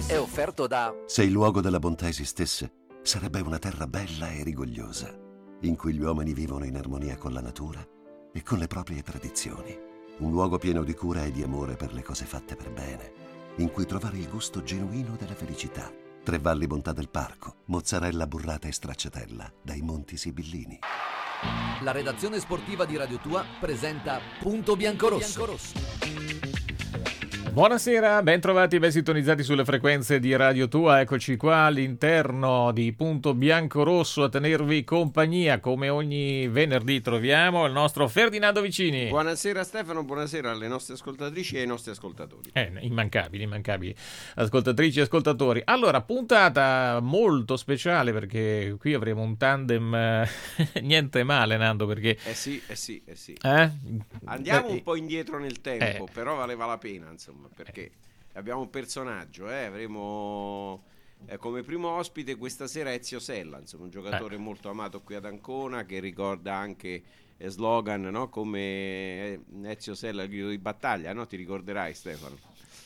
è offerto da... Se il luogo della bontà esistesse, sarebbe una terra bella e rigogliosa, in cui gli uomini vivono in armonia con la natura e con le proprie tradizioni. Un luogo pieno di cura e di amore per le cose fatte per bene, in cui trovare il gusto genuino della felicità. Tre Valli Bontà del Parco, mozzarella burrata e stracciatella dai Monti Sibillini. La redazione sportiva di Radio Tua presenta Punto Biancorosso. Buonasera, ben trovati, ben sintonizzati sulle frequenze di Radio Tua. Eccoci qua all'interno di Punto Biancorosso a tenervi compagnia. Come ogni venerdì troviamo il nostro Ferdinando Vicini. Buonasera Stefano, buonasera alle nostre ascoltatrici e ai nostri ascoltatori. Immancabili ascoltatrici e ascoltatori. Allora, puntata molto speciale perché qui avremo un tandem niente male, Nando, perché... Sì. Eh? Andiamo un po' indietro nel tempo, però valeva la pena, insomma. Perché abbiamo un personaggio, avremo come primo ospite questa sera Ezio Sella, insomma, un giocatore molto amato qui ad Ancona, che ricorda anche slogan, no? Come Ezio Sella, il grido di battaglia, no? Ti ricorderai, Stefano?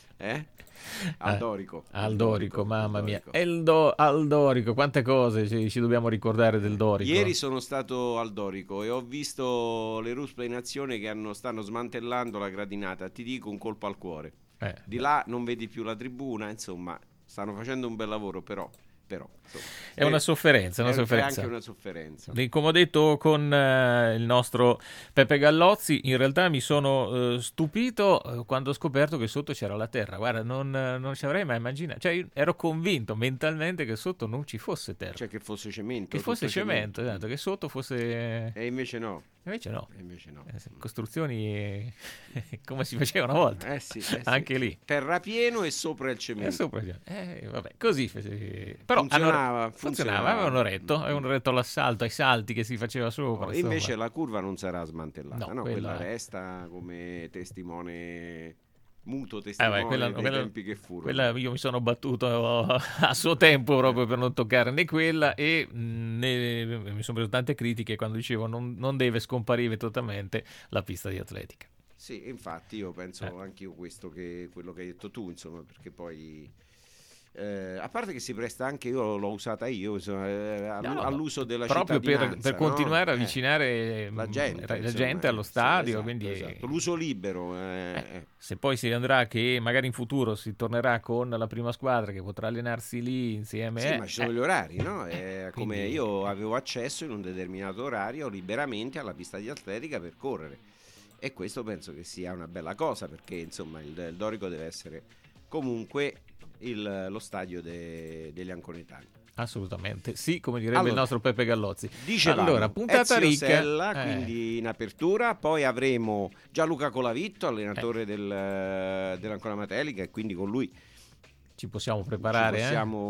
Aldorico, mamma mia. Aldorico, quante cose ci dobbiamo ricordare del Dorico. Ieri sono stato al Dorico e ho visto le Ruspe in azione che stanno smantellando la gradinata. Ti dico, un colpo al cuore. Di là non vedi più la tribuna, insomma, stanno facendo un bel lavoro, però insomma, è una sofferenza, è anche una sofferenza. Come ho detto con il nostro Peppe Gallozzi, in realtà mi sono stupito quando ho scoperto che sotto c'era la terra. Guarda, non ci avrei mai immaginato, cioè io ero convinto mentalmente che sotto non ci fosse terra, cioè che fosse cemento, esatto, che sotto fosse, e invece no. Costruzioni come si faceva una volta, anche lì terrapieno e sopra il cemento, vabbè, così però funzionava, avevano retto all'assalto, ai salti che si faceva sopra. Invece la curva non sarà smantellata, quella resta come muto testimone dei tempi che furono. Quella io mi sono battuto a suo tempo proprio per non toccare né quella, e mi sono preso tante critiche quando dicevo non deve scomparire totalmente la pista di atletica. Sì, infatti io penso anche io questo, che quello che hai detto tu, insomma, perché poi a parte che si presta anche, io l'ho usata all'uso della proprio cittadinanza, per continuare a avvicinare la gente allo stadio, esatto, quindi esatto. L'uso libero, se poi si andrà, che magari in futuro si tornerà con la prima squadra che potrà allenarsi lì insieme, ma ci sono gli orari, no? Quindi... come io avevo accesso in un determinato orario liberamente alla pista di atletica per correre, e questo penso che sia una bella cosa, perché insomma il Dorico deve essere comunque lo stadio degli anconetani. Assolutamente, sì, come direbbe il nostro Peppe Gallozzi. Dicevamo, allora, puntata Ezio ricca. Sella, quindi in apertura, poi avremo Gianluca Colavitto, allenatore dell'Ancona Matelica, e quindi con lui ci possiamo preparare.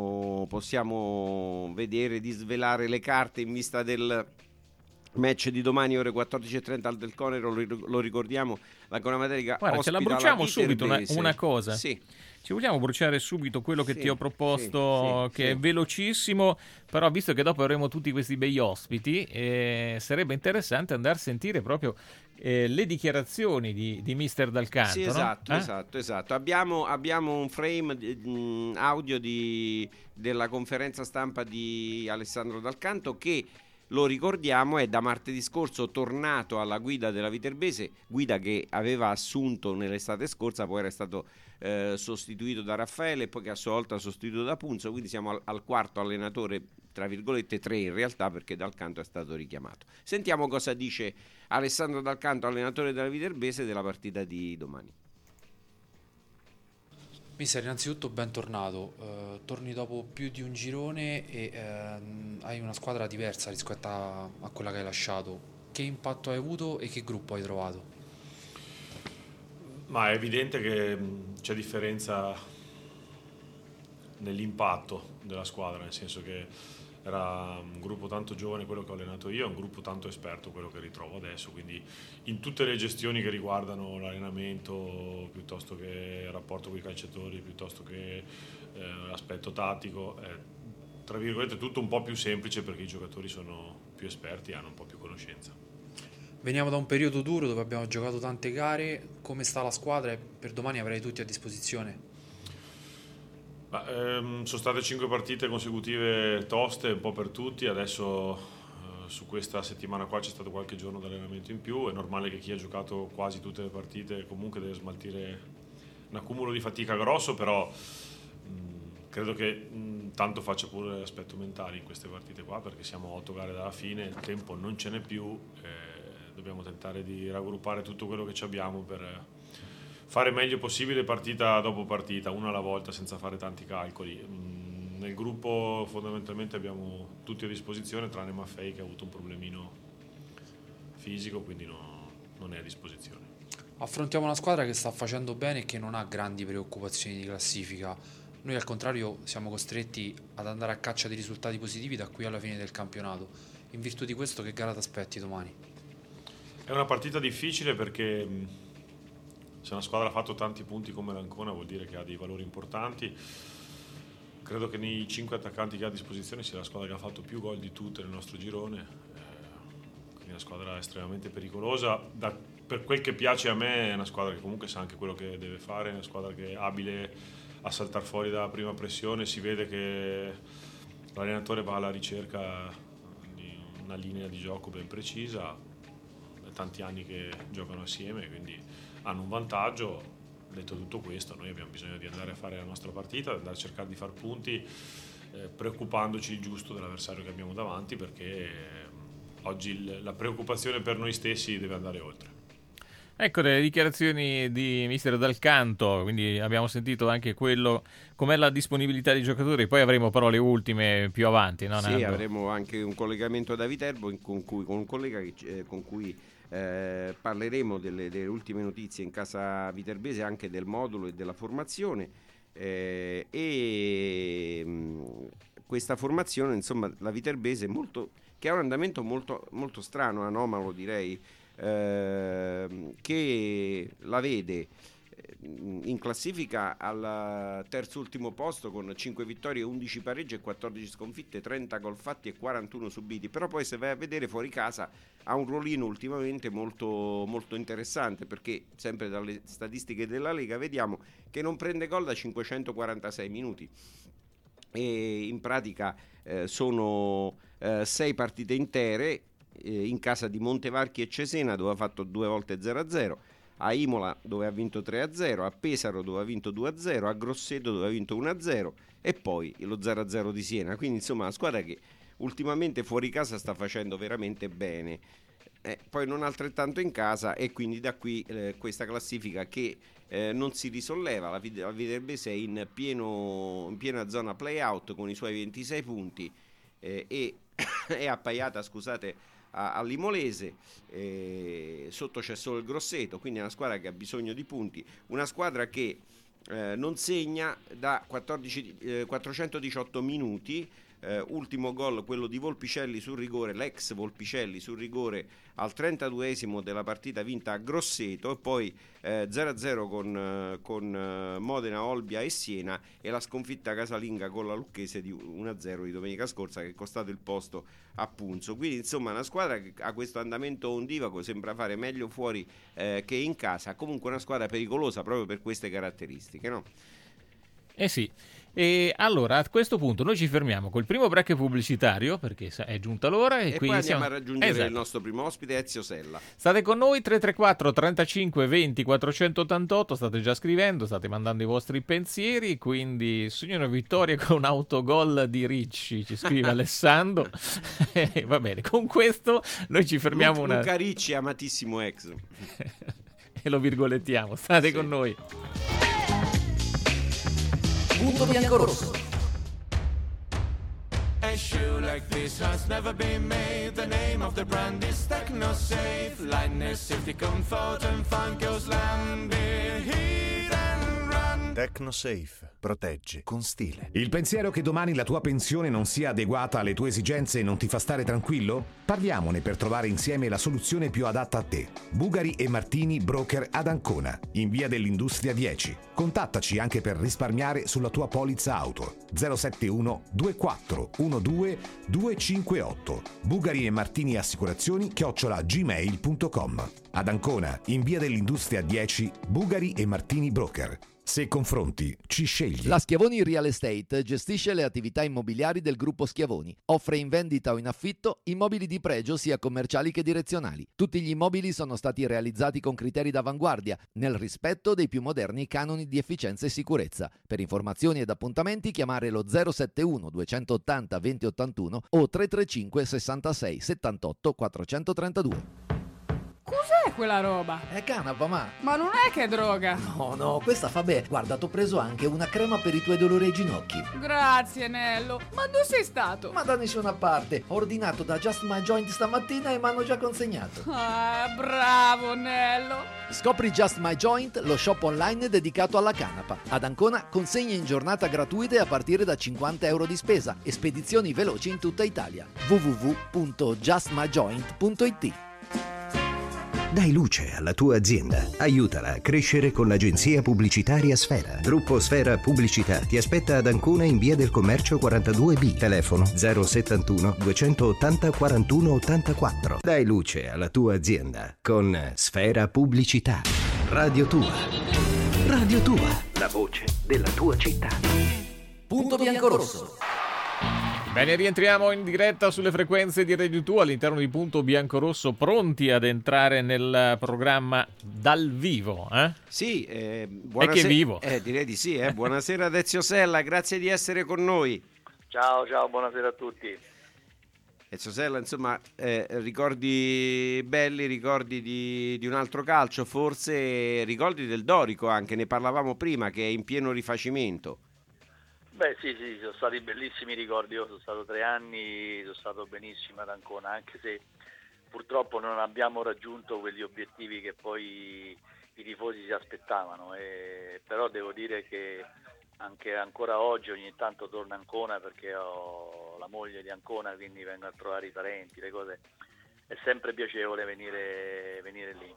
Possiamo vedere di svelare le carte in vista del match di domani ore 14:30 al Del Conero. Lo ricordiamo, l'Ancona Matelica ospita, ce la bruciamo subito una cosa. Sì. Ci vogliamo bruciare subito quello che ti ho proposto, che è velocissimo, però visto che dopo avremo tutti questi bei ospiti, sarebbe interessante andare a sentire proprio le dichiarazioni di Mister Dal Canto. Sì, esatto. Abbiamo un frame audio della conferenza stampa di Alessandro Dal Canto, che, lo ricordiamo, è da martedì scorso tornato alla guida della Viterbese, guida che aveva assunto nell'estate scorsa, poi era stato sostituito da Raffaele e poi che a sua volta sostituito da Punzo, quindi siamo al quarto allenatore, tra virgolette 3 in realtà, perché Dal Canto è stato richiamato. Sentiamo cosa dice Alessandro Dal Canto, allenatore della Viterbese, della partita di domani. Mister, innanzitutto bentornato, torni dopo più di un girone e hai una squadra diversa rispetto a quella che hai lasciato. Che impatto hai avuto e che gruppo hai trovato? Ma è evidente che c'è differenza nell'impatto della squadra, nel senso che era un gruppo tanto giovane quello che ho allenato io, un gruppo tanto esperto quello che ritrovo adesso, quindi in tutte le gestioni che riguardano l'allenamento, piuttosto che il rapporto con i calciatori, piuttosto che l'aspetto tattico, tra virgolette tutto un po' più semplice, perché i giocatori sono più esperti e hanno un po' più conoscenza. Veniamo da un periodo duro dove abbiamo giocato tante gare. Come sta la squadra? E per domani avrai tutti a disposizione? Sono state 5 partite consecutive toste, un po' per tutti. Adesso su questa settimana qua c'è stato qualche giorno di allenamento in più. È normale che chi ha giocato quasi tutte le partite comunque deve smaltire un accumulo di fatica grosso, però credo che tanto faccia pure l'aspetto mentale in queste partite qua, perché siamo 8 gare dalla fine, il tempo non ce n'è più, dobbiamo tentare di raggruppare tutto quello che ci abbiamo per fare meglio possibile partita dopo partita, una alla volta, senza fare tanti calcoli. Nel gruppo fondamentalmente abbiamo tutti a disposizione, tranne Maffei che ha avuto un problemino fisico, quindi non è a disposizione. Affrontiamo una squadra che sta facendo bene e che non ha grandi preoccupazioni di classifica. Noi al contrario siamo costretti ad andare a caccia di risultati positivi da qui alla fine del campionato. In virtù di questo, che gara ti aspetti domani? È una partita difficile perché se una squadra ha fatto tanti punti come l'Ancona vuol dire che ha dei valori importanti. Credo che nei 5 attaccanti che ha a disposizione sia la squadra che ha fatto più gol di tutte nel nostro girone, quindi una squadra estremamente pericolosa. Per quel che piace a me è una squadra che comunque sa anche quello che deve fare, è una squadra che è abile a saltare fuori dalla prima pressione. Si vede che l'allenatore va alla ricerca di una linea di gioco ben precisa, è tanti anni che giocano assieme, quindi hanno un vantaggio. Detto tutto questo, noi abbiamo bisogno di andare a fare la nostra partita, di andare a cercare di far punti, preoccupandoci il giusto dell'avversario che abbiamo davanti, perché oggi la preoccupazione per noi stessi deve andare oltre. Ecco le dichiarazioni di mister Dal Canto, quindi abbiamo sentito anche quello, com'è la disponibilità dei giocatori, poi avremo però le ultime più avanti, no? Sì, avremo anche un collegamento da Viterbo con un collega con cui parleremo delle ultime notizie in casa viterbese, anche del modulo e della formazione, questa formazione, insomma, la viterbese che ha un andamento molto, molto strano, anomalo direi, che la vede in classifica al terzo ultimo posto con 5 vittorie, 11 pareggi e 14 sconfitte, 30 gol fatti e 41 subiti. Però poi se vai a vedere fuori casa ha un ruolino ultimamente molto, molto interessante, perché sempre dalle statistiche della Lega vediamo che non prende gol da 546 minuti e in pratica sono 6 partite intere in casa di Montevarchi e Cesena, dove ha fatto 2 volte 0-0, a Imola dove ha vinto 3-0, a Pesaro dove ha vinto 2-0, a Grosseto dove ha vinto 1-0 e poi lo 0-0 di Siena. Quindi insomma una squadra che ultimamente fuori casa sta facendo veramente bene, poi non altrettanto in casa, e quindi da qui questa classifica che non si risolleva. La Viterbese è in piena zona play-out con i suoi 26 punti e è appaiata, scusate, all'Imolese, sotto c'è solo il Grosseto, quindi è una squadra che ha bisogno di punti, una squadra che non segna da 418 minuti. Ultimo gol quello di Volpicelli sul rigore, l'ex Volpicelli sul rigore al 32esimo della partita vinta a Grosseto, e poi 0-0 con Modena, Olbia e Siena, e la sconfitta casalinga con la Lucchese di 1-0 di domenica scorsa, che è costato il posto a Punzo. Quindi insomma una squadra che ha questo andamento ondivago, sembra fare meglio fuori che in casa, comunque una squadra pericolosa proprio per queste caratteristiche, no? Sì. E allora a questo punto noi ci fermiamo col primo break pubblicitario, perché è giunta l'ora, e poi andiamo a raggiungere il nostro primo ospite, Ezio Sella. State con noi, 334 35 20 488, state già scrivendo, state mandando i vostri pensieri, quindi signora vittoria con autogol di Ricci, ci scrive Alessandro. Va bene, con questo noi ci fermiamo. Luca Ricci, amatissimo ex. E lo virgolettiamo, state con noi. Punto biancorosso. A shoe like this has never been made. The name of the brand is TechnoSafe. Lightness, safety, comfort and fun goes land. Hit and run. TechnoSafe. Protegge con stile. Il pensiero che domani la tua pensione non sia adeguata alle tue esigenze non ti fa stare tranquillo? Parliamone per trovare insieme la soluzione più adatta a te. Bugari e Martini, broker ad Ancona, in via dell'Industria 10. Contattaci anche per risparmiare sulla tua polizza auto. 071 24 12 258. Bugari e Martini Assicurazioni @gmail.com. Ad Ancona, in via dell'Industria 10, Bugari e Martini Broker. Se confronti, ci scegli. La Schiavoni Real Estate gestisce le attività immobiliari del gruppo Schiavoni. Offre in vendita o in affitto immobili di pregio sia commerciali che direzionali. Tutti gli immobili sono stati realizzati con criteri d'avanguardia, nel rispetto dei più moderni canoni di efficienza e sicurezza. Per informazioni ed appuntamenti chiamare lo 071 280 2081 o 335 66 78 432. Cos'è quella roba? È canapa, ma non è che è droga. No, questa fa bene. Guarda, t'ho preso anche una crema per i tuoi dolori ai ginocchi. Grazie, Nello. Ma dove sei stato? Ma da nessuna parte. Ho ordinato da Just My Joint stamattina e mi hanno già consegnato. Ah, bravo, Nello. Scopri Just My Joint, lo shop online dedicato alla canapa. Ad Ancona consegne in giornata gratuite a partire da €50 di spesa e spedizioni veloci in tutta Italia. www.justmyjoint.it. Dai luce alla tua azienda. Aiutala a crescere con l'agenzia pubblicitaria Sfera. Gruppo Sfera Pubblicità ti aspetta ad Ancona in via del Commercio 42B. Telefono 071 280 41 84. Dai luce alla tua azienda con Sfera Pubblicità. Radio Tua. Radio Tua. La voce della tua città. Punto biancorosso. Bene, rientriamo in diretta sulle frequenze di Radio 2 all'interno di Punto Biancorosso, pronti ad entrare nel programma dal vivo. Sì, buonasera. E che vivo. Direi di sì. Buonasera ad Ezio Sella, grazie di essere con noi. Ciao, buonasera a tutti. Ezio Sella, insomma, ricordi belli, ricordi di un altro calcio, forse ricordi del Dorico anche, ne parlavamo prima, che è in pieno rifacimento. Beh sì, sono stati bellissimi ricordi, io sono stato 3 anni, sono stato benissimo ad Ancona, anche se purtroppo non abbiamo raggiunto quegli obiettivi che poi i tifosi si aspettavano, però devo dire che anche ancora oggi ogni tanto torno a Ancona perché ho la moglie di Ancona, quindi vengo a trovare i parenti, le cose, è sempre piacevole venire lì.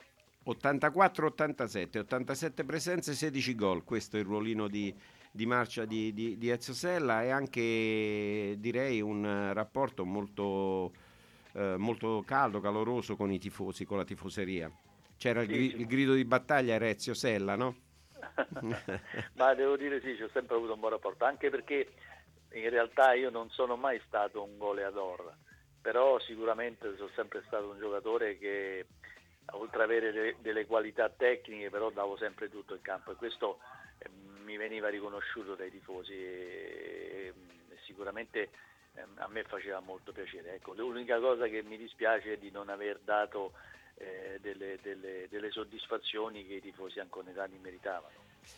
87 presenze, 16 gol, questo è il ruolino di marcia di Ezio Sella, e anche direi un rapporto molto caldo, caloroso con i tifosi, con la tifoseria. C'era il grido di battaglia, era Ezio Sella, no? Ma devo dire sì, ho sempre avuto un buon rapporto, anche perché in realtà io non sono mai stato un goleador, però sicuramente sono sempre stato un giocatore che oltre ad avere delle qualità tecniche però davo sempre tutto in campo, e questo mi veniva riconosciuto dai tifosi e sicuramente a me faceva molto piacere. Ecco, l'unica cosa che mi dispiace è di non aver dato delle soddisfazioni che i tifosi anconetani meritavano.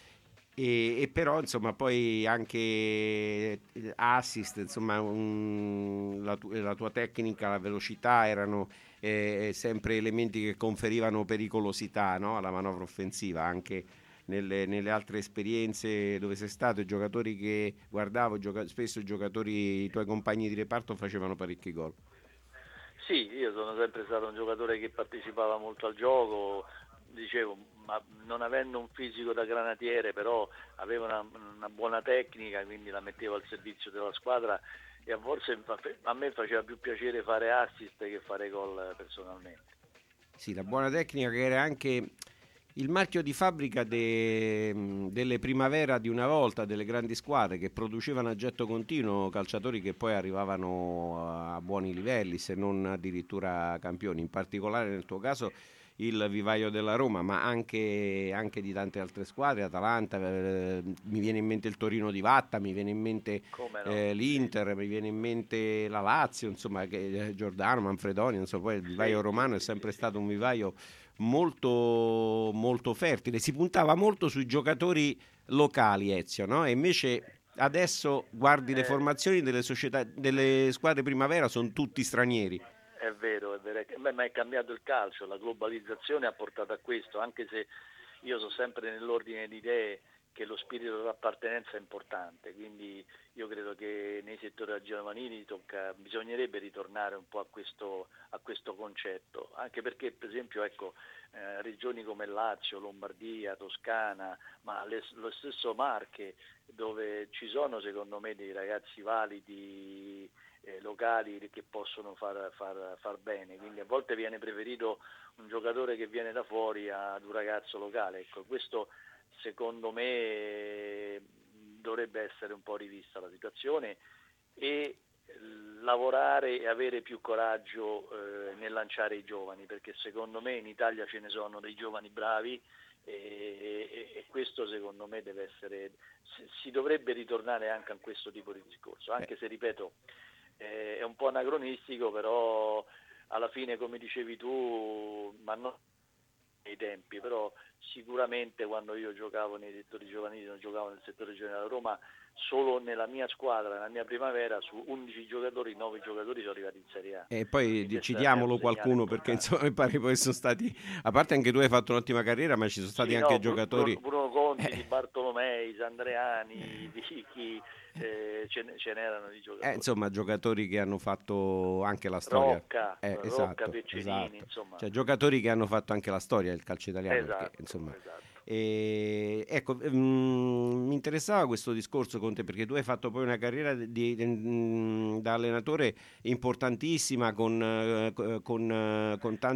E però insomma poi anche assist, insomma la tua tecnica, la velocità erano sempre elementi che conferivano pericolosità, no? Alla manovra offensiva, anche nelle altre esperienze dove sei stato, i giocatori che guardavo, spesso i tuoi compagni di reparto facevano parecchi gol. Sì, io sono sempre stato un giocatore che partecipava molto al gioco, dicevo, ma non avendo un fisico da granatiere, però avevo una buona tecnica, quindi la mettevo al servizio della squadra, e forse a me faceva più piacere fare assist che fare gol personalmente. Sì, la buona tecnica, che era anche il marchio di fabbrica delle primavera di una volta, delle grandi squadre che producevano a getto continuo calciatori che poi arrivavano a buoni livelli, se non addirittura campioni. In particolare nel tuo caso il vivaio della Roma, ma anche di tante altre squadre, Atalanta, mi viene in mente il Torino di Vatta, mi viene in mente l'Inter, mi viene in mente la Lazio, insomma, che Giordano, Manfredoni, insomma, poi il vivaio romano è sempre stato un vivaio molto, molto fertile. Si puntava molto sui giocatori locali, Ezio, no? E invece adesso guardi le formazioni delle società, delle squadre primavera, sono tutti stranieri. È vero, ma è cambiato il calcio, la globalizzazione ha portato a questo, anche se io sono sempre nell'ordine di idee che lo spirito d'appartenenza è importante, quindi io credo che nei settori giovanili bisognerebbe ritornare un po' a questo concetto, anche perché per esempio regioni come Lazio, Lombardia, Toscana, ma lo stesso Marche, dove ci sono secondo me dei ragazzi validi locali che possono far bene, quindi a volte viene preferito un giocatore che viene da fuori ad un ragazzo locale, ecco, questo secondo me dovrebbe essere un po' rivista la situazione e lavorare e avere più coraggio nel lanciare i giovani, perché secondo me in Italia ce ne sono dei giovani bravi e questo secondo me deve essere, si dovrebbe ritornare anche a questo tipo di discorso, anche se ripeto è un po' anacronistico, però alla fine come dicevi tu, ma non nei tempi, però sicuramente quando io giocavo nei settori giovanili, non giocavo nel settore giovanile a Roma, solo nella mia squadra, nella mia primavera, su 11 giocatori, 9 giocatori sono arrivati in Serie A. E poi citiamolo qualcuno, perché insomma mi pare poi sono stati, a parte anche tu hai fatto un'ottima carriera, ma ci sono stati anche giocatori... Bruno Conti, di Bartolomei, Sandreani, di Chicchi, ce n'erano di giocatori. Insomma, giocatori che hanno fatto anche la storia. Rocca, esatto, Peccinini, insomma. Cioè, giocatori che hanno fatto anche la storia del calcio italiano. Esatto, perché, insomma, esatto. Ecco, mi interessava questo discorso con te, perché tu hai fatto poi una carriera da allenatore importantissima con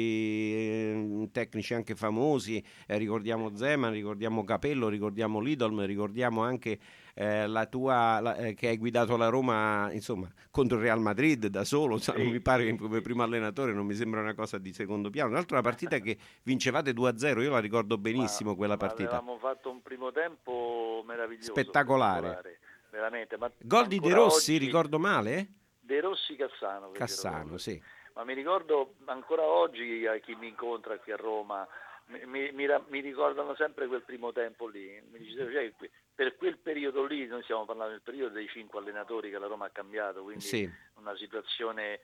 tanti tecnici anche famosi, ricordiamo Zeman, ricordiamo Capello, ricordiamo Lidolm, ricordiamo anche la tua che hai guidato la Roma, insomma, contro il Real Madrid da solo, non mi pare che come primo allenatore, non mi sembra una cosa di secondo piano. Tra l'altro una partita che vincevate 2-0, io la ricordo benissimo quella partita. Avevamo fatto un primo tempo meraviglioso, spettacolare. Veramente. Gol di De Rossi, ricordo male? De Rossi Cassano, sì. Ma mi ricordo ancora oggi a chi mi incontra qui a Roma, mi ricordano sempre quel primo tempo lì. Mi dice, cioè, per quel periodo lì, noi stiamo parlando del periodo dei 5 allenatori che la Roma ha cambiato, quindi una situazione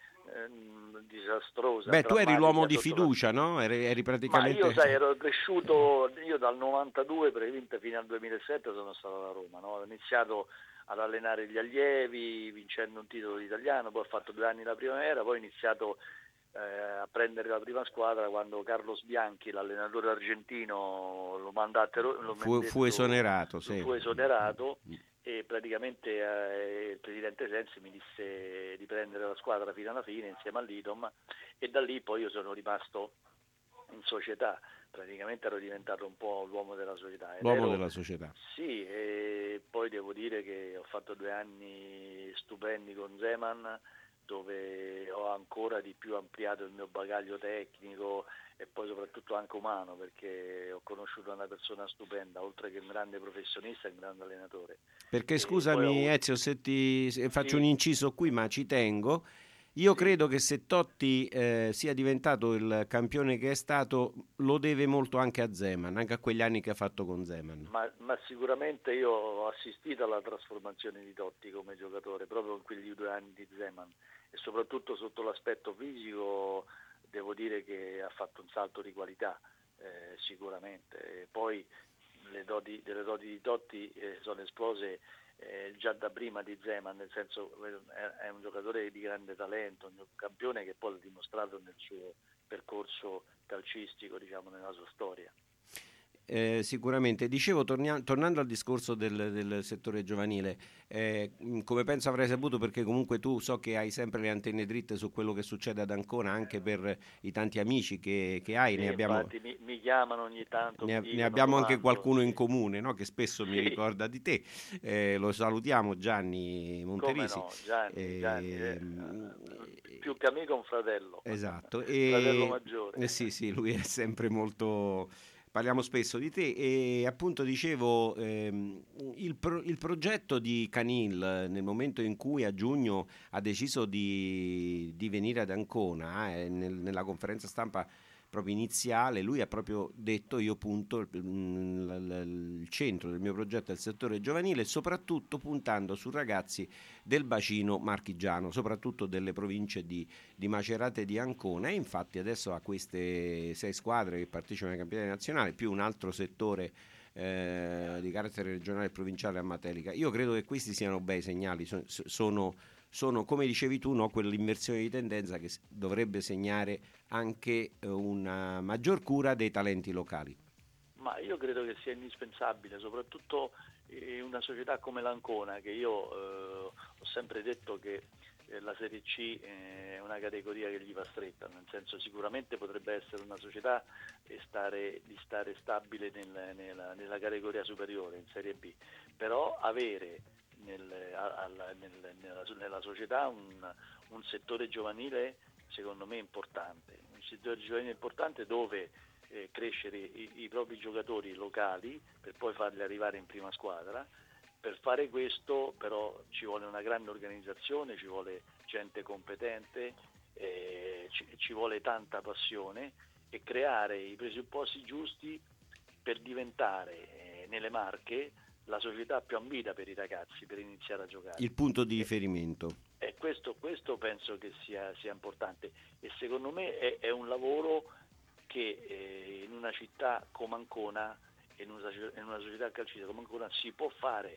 disastrosa. Beh, tu eri l'uomo di fiducia, no? Eri praticamente... Ma io, ero cresciuto, io dal 92 fino al 2007 sono stato alla Roma, no? Ho iniziato ad allenare gli allievi, vincendo un titolo italiano, poi ho fatto 2 anni la primavera, poi ho iniziato a prendere la prima squadra quando Carlos Bianchi, l'allenatore argentino, lo mandattero, fu esonerato, fu esonerato e praticamente il presidente Sensi mi disse di prendere la squadra fino alla fine insieme all'Idom, e da lì poi io sono rimasto in società, praticamente ero diventato un po' l'uomo della società. Della società. Sì, e poi devo dire che ho fatto 2 anni stupendi con Zeman, dove ho ancora di più ampliato il mio bagaglio tecnico e poi soprattutto anche umano, perché ho conosciuto una persona stupenda, oltre che un grande professionista e un grande allenatore. Perché scusami Ezio se faccio un inciso qui, ma ci tengo. Io credo che se Totti sia diventato il campione che è stato, lo deve molto anche a Zeman, anche a quegli anni che ha fatto con Zeman. Ma sicuramente io ho assistito alla trasformazione di Totti come giocatore, proprio in quegli 2 anni di Zeman, e soprattutto sotto l'aspetto fisico devo dire che ha fatto un salto di qualità, sicuramente. E poi delle doti di Totti sono esplose già da prima di Zeman, nel senso è un giocatore di grande talento, un campione che poi l'ha dimostrato nel suo percorso calcistico, diciamo, nella sua storia. Sicuramente. Dicevo, tornando al discorso del settore giovanile, come penso avrai saputo, perché comunque tu so che hai sempre le antenne dritte su quello che succede ad Ancona, anche per i tanti amici che hai. Sì, ne abbiamo, mi chiamano ogni tanto. Ne abbiamo anche qualcuno in comune, no? Che spesso mi ricorda di te. Lo salutiamo, Gianni Monterisi. Come no, Gianni, più che amico un fratello. Esatto. Fratello maggiore. Sì, lui è sempre molto... Parliamo spesso di te e appunto dicevo il progetto di Canil, nel momento in cui a giugno ha deciso di venire ad Ancona, nella conferenza stampa proprio iniziale, lui ha proprio detto: io punto il centro del mio progetto è il settore giovanile, soprattutto puntando su ragazzi del bacino marchigiano, soprattutto delle province di Macerata e di Ancona, e infatti adesso ha queste 6 squadre che partecipano ai campionati nazionali più un altro settore di carattere regionale e provinciale a Matelica. Io credo che questi siano bei segnali, sono come dicevi tu, no, quell'inversione di tendenza che dovrebbe segnare anche una maggior cura dei talenti locali. Ma io credo che sia indispensabile, soprattutto in una società come l'Ancona, che io ho sempre detto che la Serie C è una categoria che gli va stretta, nel senso sicuramente potrebbe essere una società di stare stabile nella categoria superiore, in Serie B, però avere nella società un settore giovanile secondo me importante, un settore giovanile importante dove crescere i propri giocatori locali per poi farli arrivare in prima squadra. Per fare questo però ci vuole una grande organizzazione, ci vuole gente competente, ci vuole tanta passione e creare i presupposti giusti per diventare nelle Marche la società più ambita per i ragazzi per iniziare a giocare. Il punto di riferimento. E questo penso che sia importante e secondo me è un lavoro che in una città come Ancona, in una società calcistica come Ancona si può fare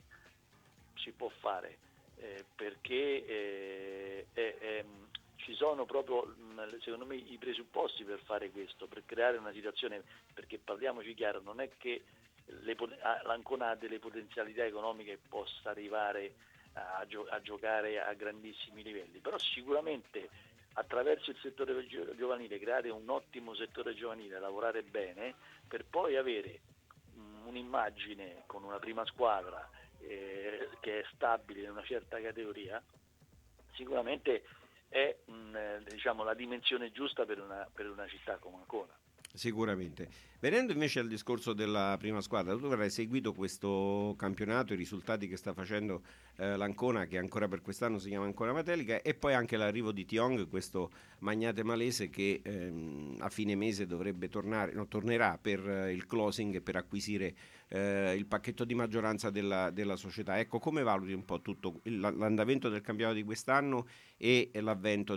perché ci sono proprio secondo me i presupposti per fare questo, per creare una situazione, perché parliamoci chiaro, non è che l'Ancona ha delle potenzialità economiche e possa arrivare a giocare a grandissimi livelli, però sicuramente attraverso il settore giovanile creare un ottimo settore giovanile, lavorare bene per poi avere un'immagine con una prima squadra che è stabile in una certa categoria, sicuramente è la dimensione giusta per una città come Ancona. Sicuramente. Venendo invece al discorso della prima squadra, tu avrai seguito questo campionato, i risultati che sta facendo l'Ancona, che ancora per quest'anno si chiama Ancona Matelica, e poi anche l'arrivo di Tiong, questo magnate malese che a fine mese tornerà per il closing e per acquisire il pacchetto di maggioranza della società. Ecco, come valuti un po' tutto l'andamento del campionato di quest'anno e l'avvento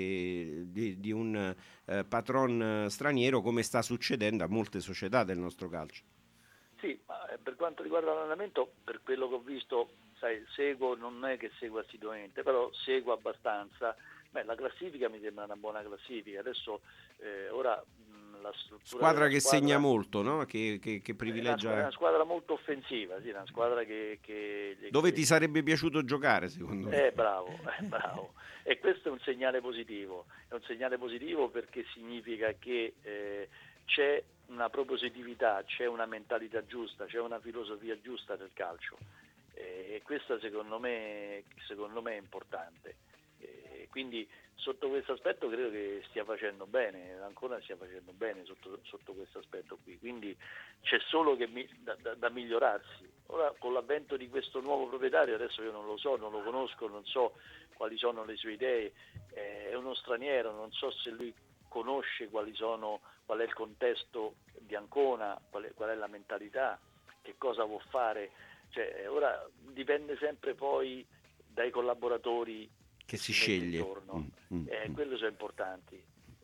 di un patron straniero, come sta succedendo a molte società del nostro calcio? Sì, ma per quanto riguarda l'allenamento, per quello che ho visto, seguo, non è che seguo assiduamente, però seguo abbastanza. La classifica mi sembra una buona classifica. Adesso ora la struttura squadra che segna molto, no? Che privilegia. È una squadra molto offensiva, sì, una squadra dove ti sarebbe piaciuto giocare, secondo me? Bravo. E questo è un segnale positivo. È un segnale positivo perché significa che c'è una propositività, c'è una mentalità giusta, c'è una filosofia giusta del calcio. E questo secondo me è importante. Quindi sotto questo aspetto credo che stia facendo bene, ancora stia facendo bene sotto questo aspetto qui, quindi c'è solo che da migliorarsi. Ora con l'avvento di questo nuovo proprietario, adesso io non lo so, non lo conosco, non so quali sono le sue idee, è uno straniero, non so se lui conosce qual è il contesto di Ancona, qual è la mentalità, che cosa può fare, ora dipende sempre poi dai collaboratori che si sceglie intorno. Quello sono importanti.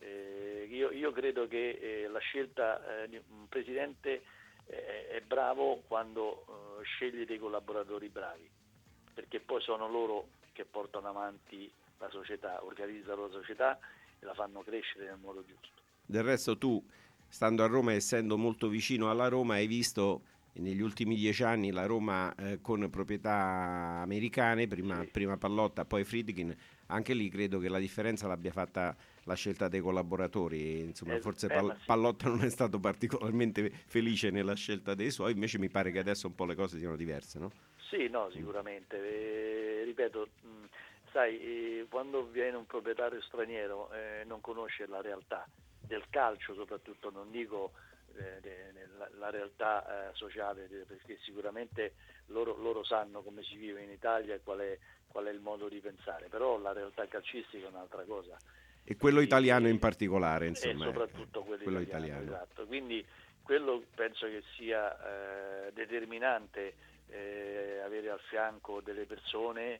Io credo che la scelta di un presidente è bravo quando sceglie dei collaboratori bravi, perché poi sono loro che portano avanti la società, organizzano la società e la fanno crescere nel modo giusto. Del resto tu, stando a Roma e essendo molto vicino alla Roma, hai visto negli ultimi 10 anni la Roma con proprietà americane, prima Pallotta, poi Friedkin. Anche lì credo che la differenza l'abbia fatta la scelta dei collaboratori, insomma forse Pallotta non è stato particolarmente felice nella scelta dei suoi, invece mi pare che adesso un po' le cose siano diverse, no? Sì, no, sicuramente, ripeto, quando viene un proprietario straniero non conosce la realtà del calcio, soprattutto, non dico la realtà sociale, perché sicuramente loro sanno come si vive in Italia e qual è il modo di pensare, però la realtà calcistica è un'altra cosa. E quello italiano in particolare, insomma. E soprattutto quello italiano. Esatto. Quindi quello penso che sia determinante, avere al fianco delle persone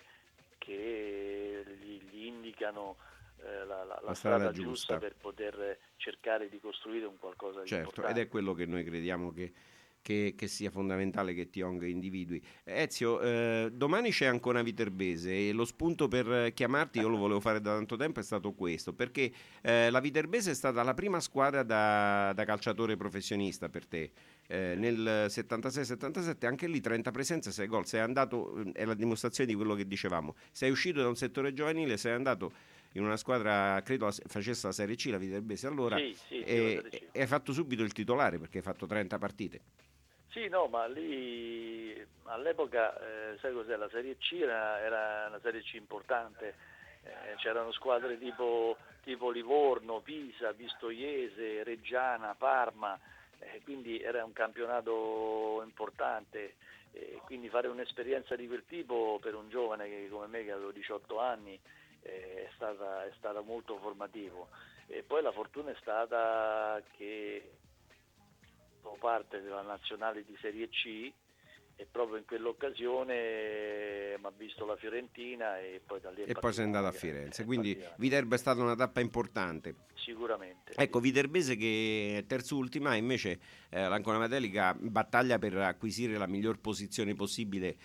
che gli indicano la strada giusta per poter cercare di costruire un qualcosa di importante. Ed è quello che noi crediamo che che sia fondamentale che Tiong individui. Ezio, domani c'è Ancona Viterbese e lo spunto per chiamarti, io lo volevo fare da tanto tempo, è stato questo, perché la Viterbese è stata la prima squadra da calciatore professionista per te. Nel 76-77 anche lì 30 presenze, 6 gol, sei andato, è la dimostrazione di quello che dicevamo, sei uscito da un settore giovanile, sei andato in una squadra, credo facesse la Serie C, la Viterbese allora, e hai fatto subito il titolare perché hai fatto 30 partite. Sì, no, ma lì all'epoca, sai cos'è, la Serie C era una Serie C importante, c'erano squadre tipo Livorno, Pisa, Pistoiese, Reggiana, Parma, quindi era un campionato importante, quindi fare un'esperienza di quel tipo per un giovane come me che avevo 18 anni è stata molto formativo. E poi la fortuna è stata che sono parte della nazionale di Serie C e proprio in quell'occasione mi ha visto la Fiorentina e poi da lì e poi sei andato a Firenze, quindi Viterbo è stata una tappa importante. Sicuramente. Ecco, Viterbese che è terzultima, invece l'Ancona Matelica battaglia per acquisire la miglior posizione possibile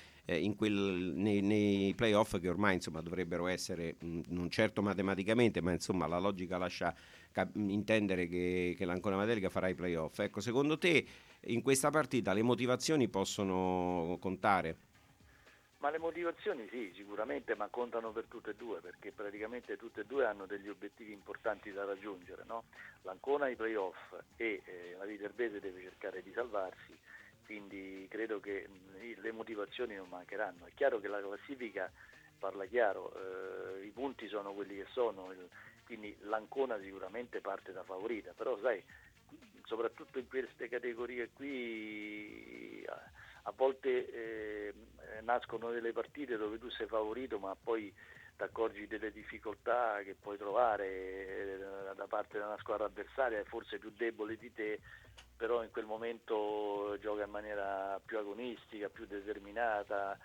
nei play-off, che ormai insomma dovrebbero essere non certo matematicamente, ma insomma la logica lascia intendere che l'Ancona Matelica farà i play-off. Ecco, secondo te in questa partita le motivazioni possono contare? Ma le motivazioni sì, sicuramente, ma contano per tutte e due, perché praticamente tutte e due hanno degli obiettivi importanti da raggiungere, no? L'Ancona ai play-off e la Viterbese deve cercare di salvarsi, quindi credo che le motivazioni non mancheranno. È chiaro che la classifica parla chiaro, i punti sono quelli che sono, quindi l'Ancona sicuramente parte da favorita, però sai, soprattutto in queste categorie qui a volte nascono delle partite dove tu sei favorito ma poi ti accorgi delle difficoltà che puoi trovare da parte della squadra avversaria, forse più debole di te, però in quel momento gioca in maniera più agonistica, più determinata,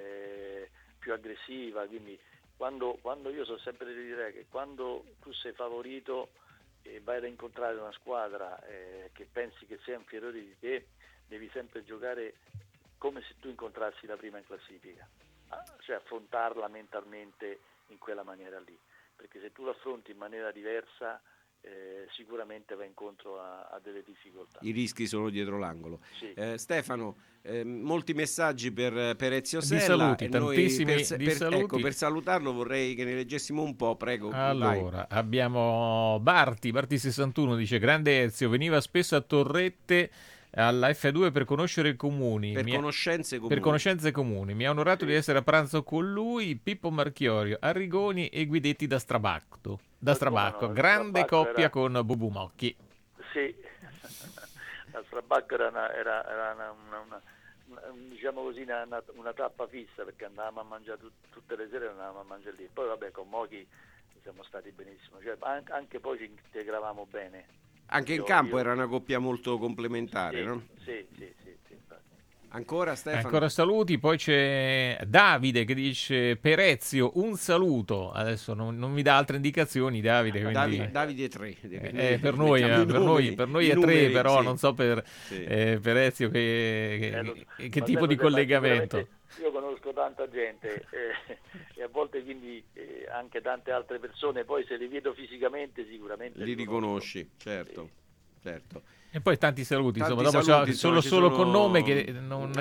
più aggressiva, quindi quando io so sempre di dire che quando tu sei favorito e vai ad incontrare una squadra che pensi che sia inferiore di te, devi sempre giocare come se tu incontrassi la prima in classifica, cioè affrontarla mentalmente in quella maniera lì, perché se tu l'affronti in maniera diversa sicuramente va incontro a delle difficoltà. I rischi sono dietro l'angolo. Sì. Stefano, molti messaggi per Ezio Sella. Di saluti, tantissimi saluti. Ecco, per salutarlo vorrei che ne leggessimo un po', prego. Allora, abbiamo Barti61 dice: grande Ezio, veniva spesso a Torrette alla F2 per conoscere i comuni. Conoscenze comuni. Mi ha onorato di essere a pranzo con lui, Pippo Marchiorio, Arrigoni e Guidetti da Strabacco. Grande coppia con Bubu Mocchi. Sì, la Strabacco era una diciamo così una tappa fissa, perché andavamo a mangiare tutte le sere, andavamo a mangiare lì. Poi vabbè, con Mocchi siamo stati benissimo, cioè, anche poi ci integravamo bene. Anche in campo era una coppia molto complementare, sì, no? Sì. Ancora Stefano? Ancora saluti, poi c'è Davide che dice: per Ezio un saluto. Adesso non mi dà altre indicazioni Davide, quindi... Davide 3 per noi è 3, però sì. Non so per Ezio che tipo di collegamento. Io conosco tanta gente e a volte quindi anche tante altre persone, poi se li vedo fisicamente sicuramente li riconosci, certo. E poi tanti saluti, tanti insomma, saluti, solo con nome che non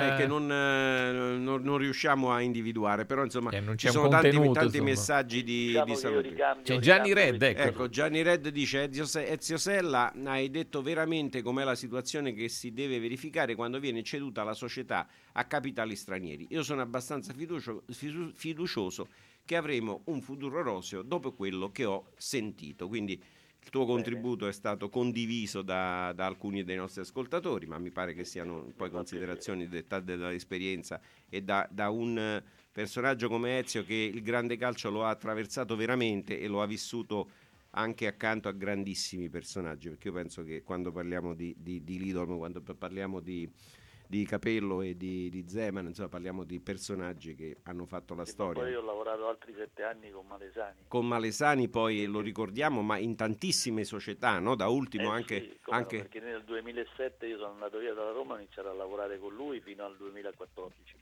riusciamo a individuare, però insomma non ci c'è sono tanti messaggi di saluti. C'è Gianni Red, ecco Gianni Red dice: Ezio Sella, hai detto veramente com'è la situazione che si deve verificare quando viene ceduta la società a capitali stranieri. Io sono abbastanza fiducioso che avremo un futuro roseo dopo quello che ho sentito, quindi il tuo contributo è stato condiviso da alcuni dei nostri ascoltatori, ma mi pare che siano poi considerazioni dettate dall'esperienza e da un personaggio come Ezio che il grande calcio lo ha attraversato veramente e lo ha vissuto anche accanto a grandissimi personaggi, perché io penso che quando parliamo di Lidl, quando parliamo di di Capello e di Zeman, insomma parliamo di personaggi che hanno fatto la storia. Poi io ho lavorato altri 7 anni con Malesani. Con Malesani poi lo ricordiamo, ma in tantissime società, no? Da ultimo anche... No, perché nel 2007 io sono andato via dalla Roma e ho iniziato a lavorare con lui fino al 2014.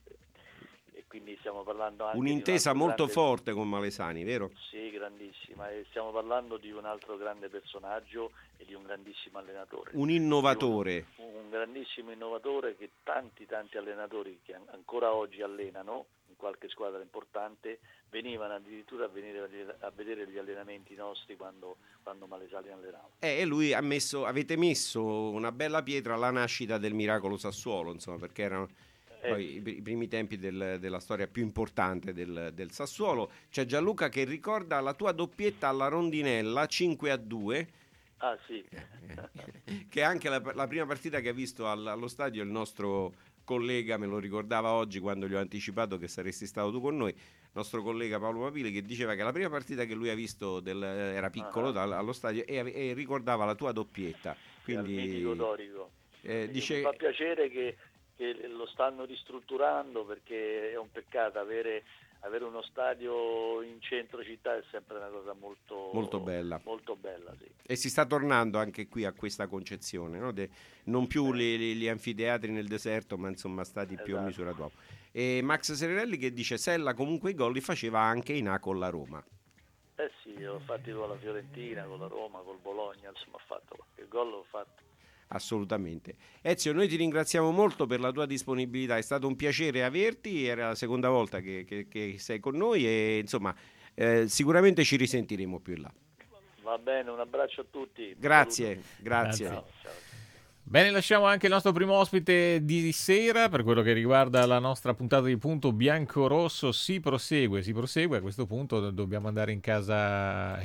E quindi stiamo parlando anche un'intesa molto grande... forte con Malesani, vero? Sì, grandissima, e stiamo parlando di un altro grande personaggio e di un grandissimo allenatore. Un innovatore. Un grandissimo innovatore che tanti allenatori che ancora oggi allenano in qualche squadra importante venivano addirittura a vedere gli allenamenti nostri quando Malesani allenava. E lui avete messo una bella pietra alla nascita del Miracolo Sassuolo, insomma, perché erano... Poi i primi tempi della storia più importante del Sassuolo. C'è Gianluca che ricorda la tua doppietta alla rondinella 5-2. Ah sì. Che è anche la prima partita che ha visto allo stadio il nostro collega, me lo ricordava oggi quando gli ho anticipato che saresti stato tu con noi, nostro collega Paolo Papile, che diceva che la prima partita che lui ha visto era piccolo allo stadio e ricordava la tua doppietta. Quindi il mitico Dorico. Dice... Mi fa piacere che lo stanno ristrutturando, perché è un peccato avere uno stadio in centro città, è sempre una cosa molto bella. Molto bella, sì. E si sta tornando anche qui a questa concezione, no? Non più gli anfiteatri nel deserto, ma insomma stati più a misura d'uomo. E Max Sererelli che dice Sella comunque i gol li faceva anche in A con la Roma. Sì, ho fatti con la Fiorentina, con la Roma, col Bologna, insomma ho fatto qualche gol, l'ho fatto. Assolutamente. Ezio, noi ti ringraziamo molto per la tua disponibilità, è stato un piacere averti, era la seconda volta che sei con noi e insomma sicuramente ci risentiremo più in là. Va bene, un abbraccio a tutti. Grazie. Ciao. Bene, lasciamo anche il nostro primo ospite di sera per quello che riguarda la nostra puntata di Punto Bianco-Rosso. Si prosegue. A questo punto dobbiamo andare in casa,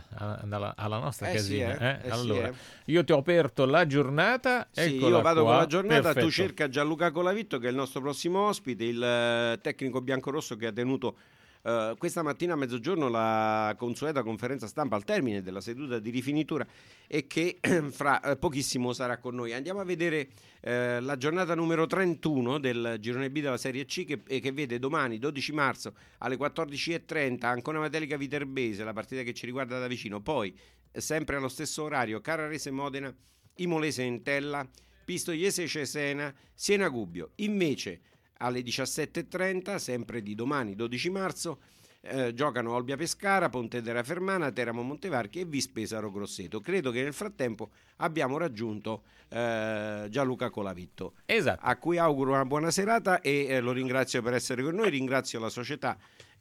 alla nostra casina. Allora, io ti ho aperto la giornata. Sì, io vado con la giornata. Perfetto. Tu cerca Gianluca Colavitto, che è il nostro prossimo ospite, il tecnico biancorosso che ha tenuto questa mattina a mezzogiorno la consueta conferenza stampa al termine della seduta di rifinitura e che fra pochissimo sarà con noi. Andiamo a vedere la giornata numero 31 del girone B della Serie C che vede domani 12 marzo alle 14:30 Ancona Matelica Viterbese, la partita che ci riguarda da vicino. Poi sempre allo stesso orario Carrarese Modena, Imolese Entella, Pistoiese Cesena, Siena Gubbio. Invece alle 17:30, sempre di domani 12 marzo, giocano Olbia Pescara, Pontedera Fermana, Teramo Montevarchi e Vispesaro Grosseto. Credo che nel frattempo abbiamo raggiunto Gianluca Colavitto, esatto, a cui auguro una buona serata e lo ringrazio per essere con noi, ringrazio la società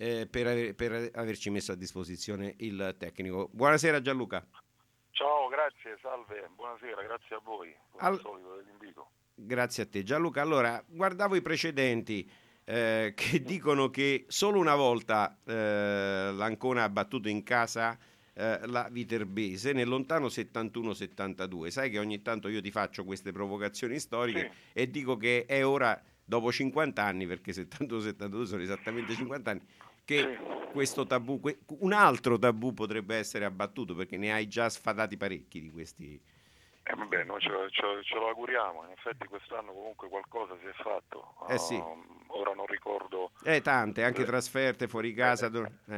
per averci messo a disposizione il tecnico. Buonasera Gianluca. Ciao, grazie, salve, buonasera, grazie a voi, come al solito dell'invito. Grazie a te Gianluca. Allora, guardavo i precedenti che dicono che solo una volta l'Ancona ha battuto in casa la Viterbese nel lontano 71-72. Sai che ogni tanto io ti faccio queste provocazioni storiche, sì, e dico che è ora, dopo 50 anni, perché 71-72 sono esattamente 50 anni, che questo tabù, un altro tabù potrebbe essere abbattuto, perché ne hai già sfatati parecchi di questi. Vabbè, noi ce lo auguriamo, in effetti quest'anno comunque qualcosa si è fatto. Sì. Ora non ricordo. Tante, anche trasferte fuori casa.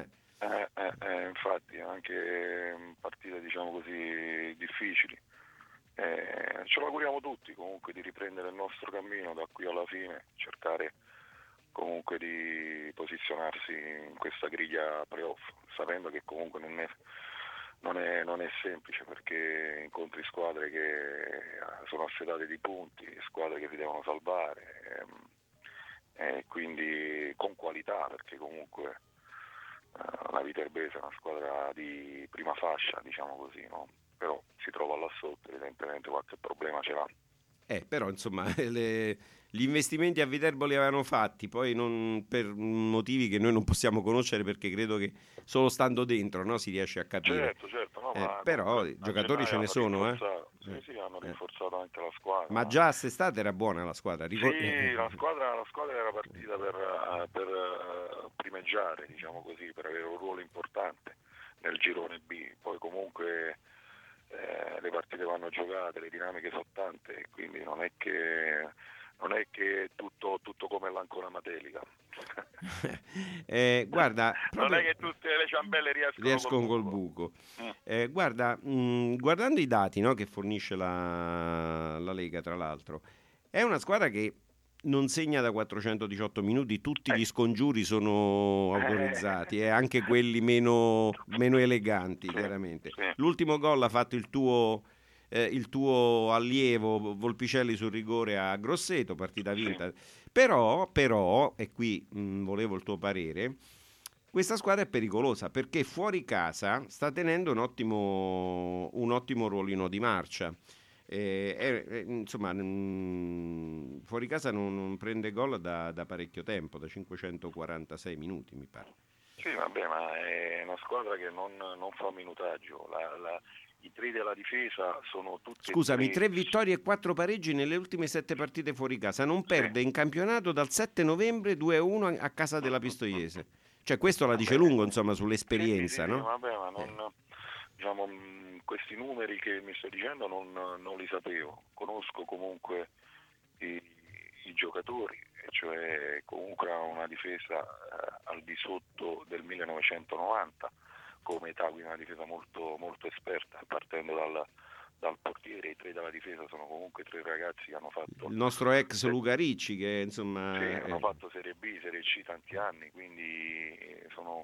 Infatti, anche partite diciamo così difficili. Ce lo auguriamo tutti comunque di riprendere il nostro cammino da qui alla fine, cercare comunque di posizionarsi in questa griglia playoff, sapendo che comunque non è semplice, perché incontri squadre che sono assetate di punti, squadre che si devono salvare, e quindi con qualità, perché comunque la Viterbese è una squadra di prima fascia, diciamo così, no? Però si trova là sotto, evidentemente qualche problema ce l'ha. Però insomma gli investimenti a Viterbo li avevano fatti, poi non, per motivi che noi non possiamo conoscere, perché credo che solo stando dentro, no, si riesce a capire. Certo, no, ma però i giocatori ce ne sono. Sì, hanno rinforzato anche la squadra. Ma già quest'estate era buona la squadra. Sì, la squadra era partita per primeggiare, diciamo così, per avere un ruolo importante nel girone B. Poi comunque le partite vanno giocate, le dinamiche sono tante, quindi non è che non è che tutto come l'Ancona Matelica. Guarda, non è che tutte le ciambelle riescono col buco. Guarda, guardando i dati, no, che fornisce la Lega, tra l'altro, è una squadra che non segna da 418 minuti, tutti gli scongiuri sono autorizzati, anche quelli meno eleganti, chiaramente. L'ultimo gol l'ha fatto il tuo allievo Volpicelli sul rigore a Grosseto, partita vinta. Però, e qui volevo il tuo parere, questa squadra è pericolosa perché fuori casa sta tenendo un ottimo ruolino di marcia. Insomma, fuori casa non prende gol da parecchio tempo, da 546 minuti mi pare. Sì, vabbè, ma è una squadra che non fa minutaggio. I 3 della difesa sono tutti. Scusami, 3 vittorie e 4 pareggi nelle ultime 7 partite fuori casa. Non perde in campionato dal 7 novembre 2-1 a casa della Pistoiese. Cioè, questo la dice lungo, insomma, sull'esperienza, sì, no? Vabbè, ma non, diciamo, questi numeri che mi stai dicendo non li sapevo. Conosco comunque i giocatori, cioè comunque ha una difesa al di sotto del 1990 come età, quindi una difesa molto, molto esperta, partendo dal portiere. I 3 della difesa sono comunque 3 ragazzi che hanno fatto il nostro ex Luca Ricci, che insomma hanno fatto Serie B, Serie C tanti anni, quindi sono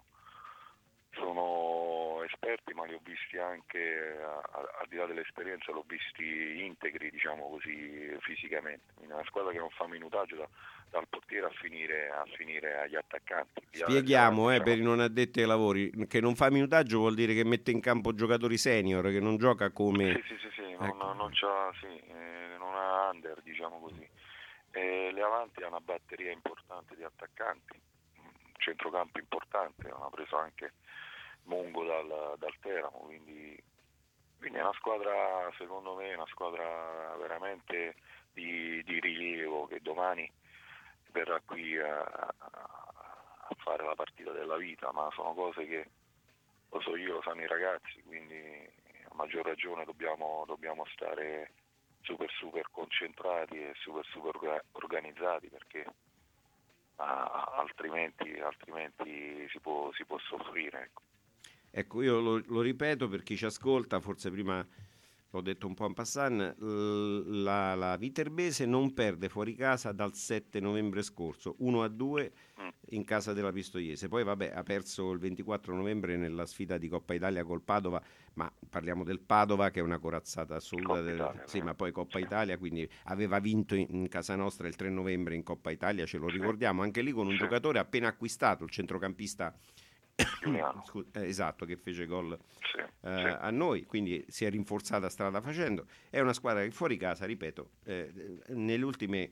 esperti, ma li ho visti anche al di là dell'esperienza, l'ho visti integri, diciamo così, fisicamente. Quindi è una squadra che non fa minutaggio dal portiere a finire agli attaccanti. Spieghiamo per i non addetti ai lavori che non fa minutaggio vuol dire che mette in campo giocatori senior, che non gioca come ecco. Non ha under, diciamo così. Le avanti ha una batteria importante di attaccanti, un centrocampo importante, hanno preso anche Mungo dal Teramo, quindi è una squadra, secondo me, una squadra veramente di rilievo, che domani verrà qui a fare la partita della vita, ma sono cose che lo so io, lo sanno i ragazzi, quindi a maggior ragione dobbiamo stare super concentrati e super organizzati, perché altrimenti si può soffrire, Ecco, io lo ripeto per chi ci ascolta, forse prima l'ho detto un po' en passant, la Viterbese non perde fuori casa dal 7 novembre scorso, 1-2 in casa della Pistoiese. Poi vabbè, ha perso il 24 novembre nella sfida di Coppa Italia col Padova, ma parliamo del Padova che è una corazzata assoluta, sì, ma poi Coppa Italia, quindi aveva vinto in casa nostra il 3 novembre in Coppa Italia, ce lo ricordiamo, anche lì con un giocatore appena acquistato, il centrocampista esatto, che fece gol a noi, quindi si è rinforzata strada facendo. È una squadra che fuori casa, ripeto, nelle ultime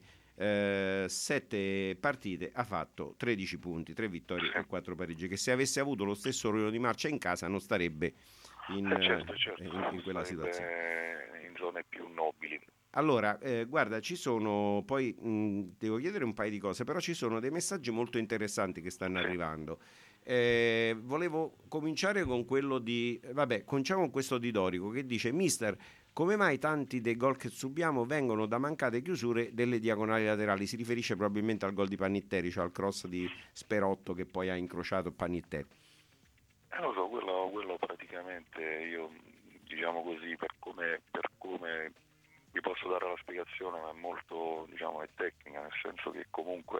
7 partite ha fatto 13 punti, 3 vittorie e 4 pareggi, che se avesse avuto lo stesso ruolo di marcia in casa non starebbe in quella situazione, in zone più nobili. Allora, guarda, ci sono, poi devo chiedere un paio di cose, però ci sono dei messaggi molto interessanti che stanno arrivando. Volevo cominciare con quello cominciamo con questo di Dorico, che dice: mister, come mai tanti dei gol che subiamo vengono da mancate chiusure delle diagonali laterali? Si riferisce probabilmente al gol di Pannitteri, cioè al cross di Sperotto che poi ha incrociato Pannitteri. Lo so, quello praticamente io, diciamo così, per come vi posso dare la spiegazione, ma è molto, diciamo, è tecnica, nel senso che comunque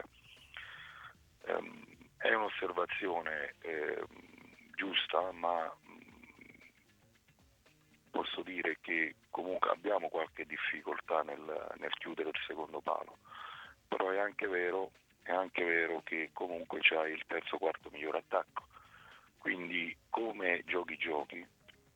è un'osservazione giusta, ma posso dire che comunque abbiamo qualche difficoltà nel chiudere il secondo palo, però è anche vero che comunque c'hai il terzo quarto miglior attacco, quindi come giochi, giochi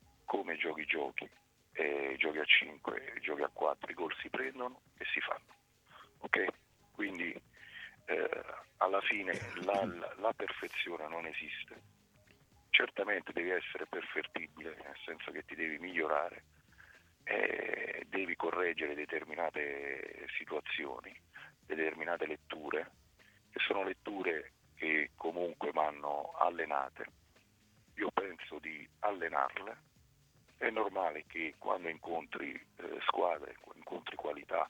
a 5, giochi a 4, i gol si prendono e si fanno, ok? Quindi alla fine la perfezione non esiste. Certamente devi essere perfettibile, nel senso che ti devi migliorare, devi correggere determinate situazioni, determinate letture, che sono letture che comunque vanno allenate. Io penso di allenarle. È normale che quando incontri squadre, incontri qualità,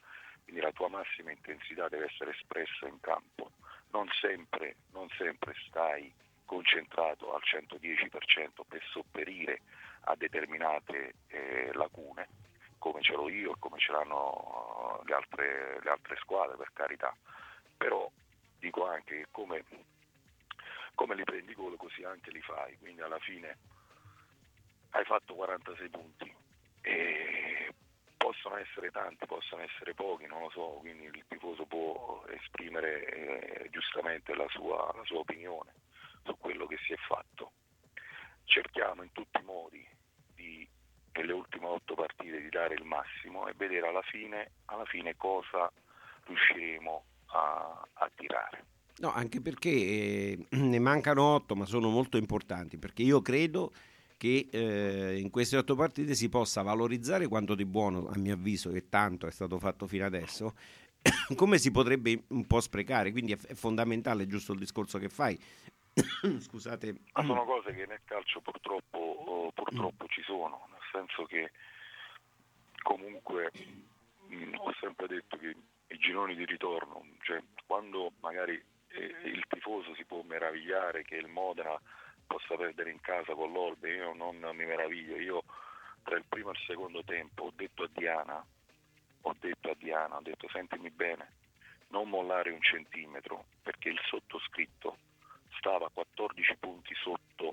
quindi la tua massima intensità deve essere espressa in campo, non sempre stai concentrato al 110% per sopperire a determinate lacune, come ce l'ho io e come ce l'hanno le altre squadre, per carità, però dico anche che come li prendi gol così anche li fai, quindi alla fine hai fatto 46 punti e possono essere tanti, possono essere pochi, non lo so, quindi il tifoso può esprimere giustamente la sua opinione su quello che si è fatto. Cerchiamo in tutti i modi nelle ultime 8 partite di dare il massimo e vedere alla fine cosa riusciremo a tirare. No, anche perché ne mancano 8, ma sono molto importanti, perché io credo che in queste 8 partite si possa valorizzare quanto di buono, a mio avviso, che tanto è stato fatto fino adesso, come si potrebbe un po' sprecare, quindi è fondamentale, giusto il discorso che fai. Scusate. Ma sono cose che nel calcio purtroppo ci sono, nel senso che comunque ho sempre detto che i gironi di ritorno, cioè quando magari il tifoso si può meravigliare che il Modena possa perdere in casa con l'Olbe, io non mi meraviglio. Io tra il primo e il secondo tempo ho detto a Diana, sentimi bene, non mollare un centimetro, perché il sottoscritto stava 14 punti sotto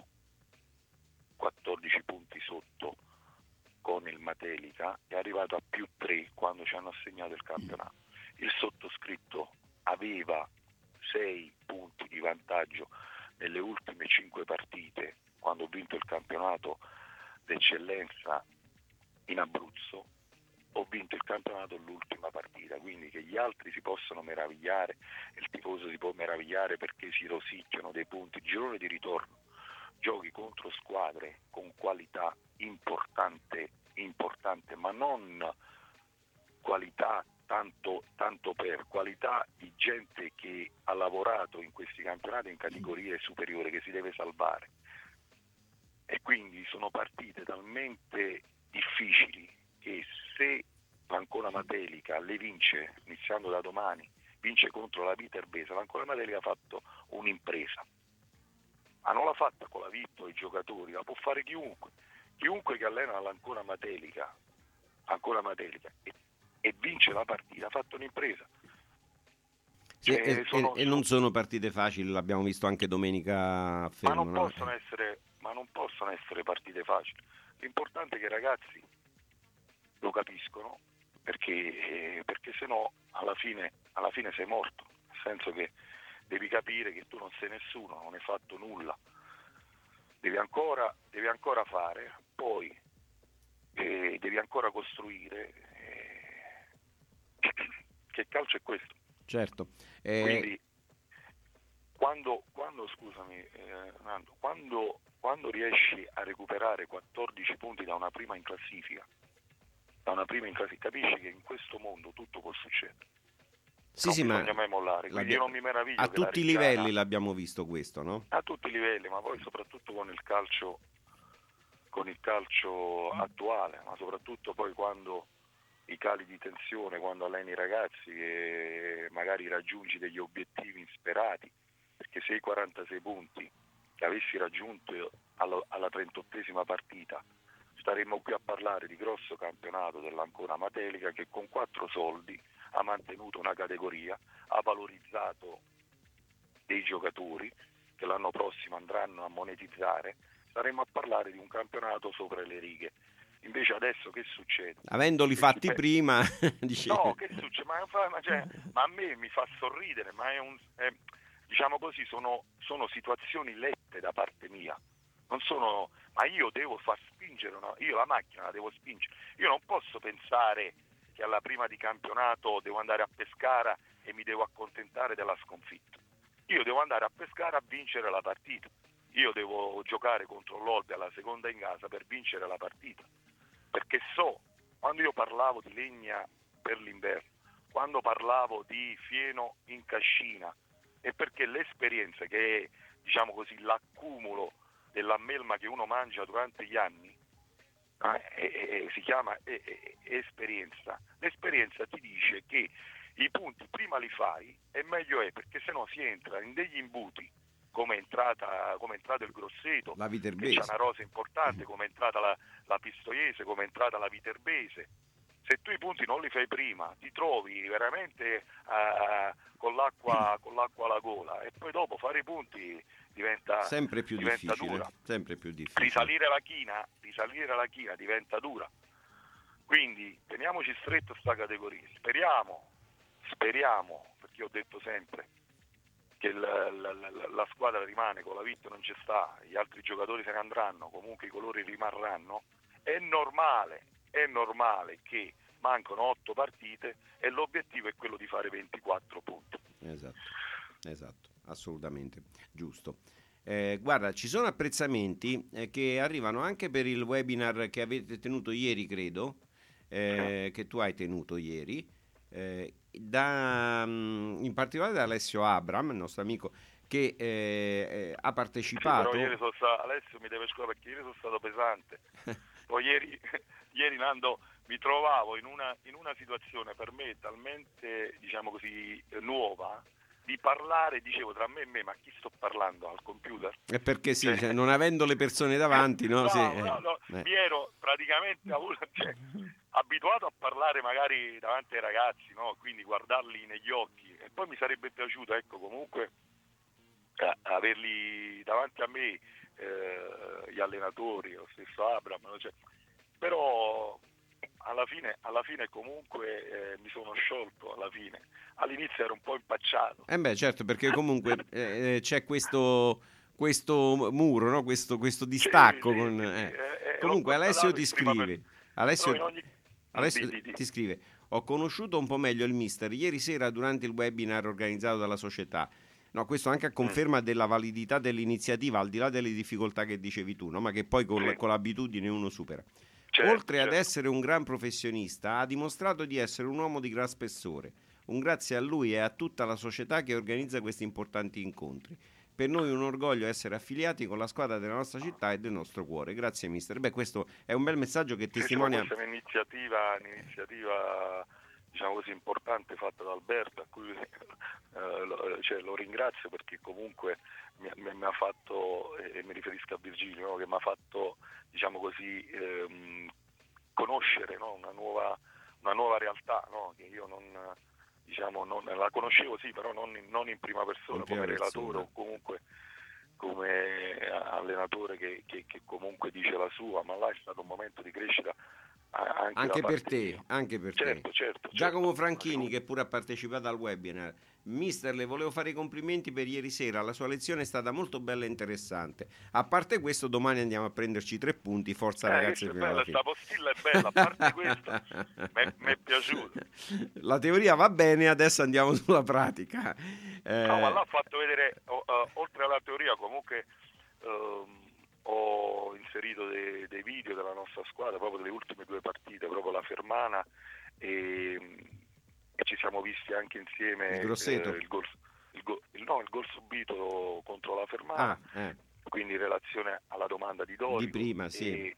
con il Matelica, è arrivato a più 3 quando ci hanno assegnato il campionato. Il sottoscritto aveva 6 punti di vantaggio nelle ultime 5 partite, quando ho vinto il campionato d'eccellenza in Abruzzo. Ho vinto il campionato all'ultima partita, quindi che gli altri si possono meravigliare, il tifoso si può meravigliare perché si rosicchiano dei punti. Il girone di ritorno giochi contro squadre con qualità importante, ma non qualità tanto per qualità di gente che ha lavorato in questi campionati in categorie superiori, che si deve salvare, e quindi sono partite talmente difficili che se l'Ancona Matelica le vince iniziando da domani, vince contro la Viterbese, l'Ancona Matelica ha fatto un'impresa, ma non l'ha fatta con la Vitto, i giocatori, la può fare chiunque che allena l'Ancona Matelica e vince la partita, ha fatto un'impresa. Sì, e non sono partite facili, l'abbiamo visto anche domenica a Fermo. Ma non possono essere partite facili. L'importante è che i ragazzi lo capiscono, perché se no alla fine sei morto, nel senso che devi capire che tu non sei nessuno, non hai fatto nulla, devi ancora fare, poi devi ancora costruire, che il calcio è questo. Certo. Quindi quando Nando, quando riesci a recuperare 14 punti da una prima in classifica, capisci che in questo mondo tutto può succedere. Sì, non bisogna mai mollare, quindi io non mi meraviglio a che la tutti i Reggiana, livelli l'abbiamo visto questo, no? A tutti i livelli, ma poi soprattutto con il calcio attuale, ma soprattutto poi quando i cali di tensione, quando alleni i ragazzi e magari raggiungi degli obiettivi insperati, perché se i 46 punti che avessi raggiunto alla 38esima partita staremmo qui a parlare di grosso campionato dell'Ancona Matelica, che con 4 soldi ha mantenuto una categoria, ha valorizzato dei giocatori che l'anno prossimo andranno a monetizzare, staremmo a parlare di un campionato sopra le righe. Invece adesso che succede? Avendoli fatti prima, no, che succede? Ma a me mi fa sorridere, ma diciamo così, sono situazioni lette da parte mia. Non sono, ma io devo far spingere, io la macchina la devo spingere. Io non posso pensare che alla prima di campionato devo andare a Pescara e mi devo accontentare della sconfitta. Io devo andare a Pescara a vincere la partita. Io devo giocare contro l'Olbe alla seconda in casa per vincere la partita. Perché quando io parlavo di legna per l'inverno, quando parlavo di fieno in cascina, è perché l'esperienza, che è, diciamo così, l'accumulo della melma che uno mangia durante gli anni, si chiama esperienza. L'esperienza ti dice che i punti prima li fai e meglio è, perché sennò si entra in degli imbuti, come è entrato il Grosseto, la che Viterbese, c'è una rosa importante, come è entrata la Pistoiese, come è entrata la Viterbese. Se tu i punti non li fai prima, ti trovi veramente con l'acqua alla gola, e poi dopo fare i punti diventa sempre più difficile, dura. sempre più difficile. Risalire la china diventa dura. Quindi teniamoci stretto sta categoria. Speriamo, perché ho detto sempre che la squadra rimane, con la Vit non ci sta, gli altri giocatori se ne andranno, comunque i colori rimarranno. È normale che mancano 8 partite e l'obiettivo è quello di fare 24 punti. Esatto, assolutamente giusto. Guarda, ci sono apprezzamenti che arrivano anche per il webinar che avete tenuto ieri, credo, che tu hai tenuto ieri, in particolare da Alessio Abram, il nostro amico, che ha partecipato. Sì, però ieri Alessio mi deve scusare perché ieri sono stato pesante. Poi ieri Nando mi trovavo in una situazione per me talmente, diciamo così, nuova, di parlare, dicevo tra me e me, ma chi sto parlando? Al computer? Perché sì, cioè, non avendo le persone davanti, no? No, mi ero praticamente abituato a parlare magari davanti ai ragazzi, no? Quindi guardarli negli occhi, e poi mi sarebbe piaciuto, ecco, comunque averli davanti a me, gli allenatori, lo stesso Abram, cioè, però alla fine comunque mi sono sciolto alla fine. All'inizio ero un po' impacciato. Certo, perché comunque c'è questo muro, no? questo distacco. Comunque Alessio ti scrive. Alessio ti scrive: ho conosciuto un po' meglio il mister ieri sera durante il webinar organizzato dalla società. No, questo anche a conferma della validità dell'iniziativa, al di là delle difficoltà che dicevi tu, no? Ma che poi con l'abitudine uno supera. Oltre ad essere un gran professionista, ha dimostrato di essere un uomo di gran spessore. Un grazie a lui e a tutta la società che organizza questi importanti incontri. Per noi è un orgoglio essere affiliati con la squadra della nostra città e del nostro cuore. Grazie mister. Questo è un bel messaggio che testimonia. Questa è un'iniziativa diciamo così importante fatta da Alberto, a cui lo ringrazio, perché comunque mi ha fatto, e mi riferisco a Virgilio, no? Che mi ha fatto, diciamo così, conoscere, no? una nuova realtà, no? Che io non la conoscevo, sì, però non in prima persona, come relatore o comunque come allenatore che comunque dice la sua, ma là è stato un momento di crescita anche per te. Certo. Giacomo Franchini, che pure ha partecipato al webinar: mister, le volevo fare i complimenti per ieri sera, la sua lezione è stata molto bella e interessante. A parte questo, domani andiamo a prenderci 3 punti, forza ragazzi. Questa postilla è bella, a parte questo mi è piaciuta. La teoria va bene, adesso andiamo sulla pratica. No, ma là ho fatto vedere, oltre alla teoria comunque ho inserito dei video della nostra squadra, proprio delle ultime 2 partite, proprio la Fermana, e ci siamo visti anche insieme il Grosseto. Il gol subito contro la Fermana, quindi in relazione alla domanda di Dorico di prima, sì.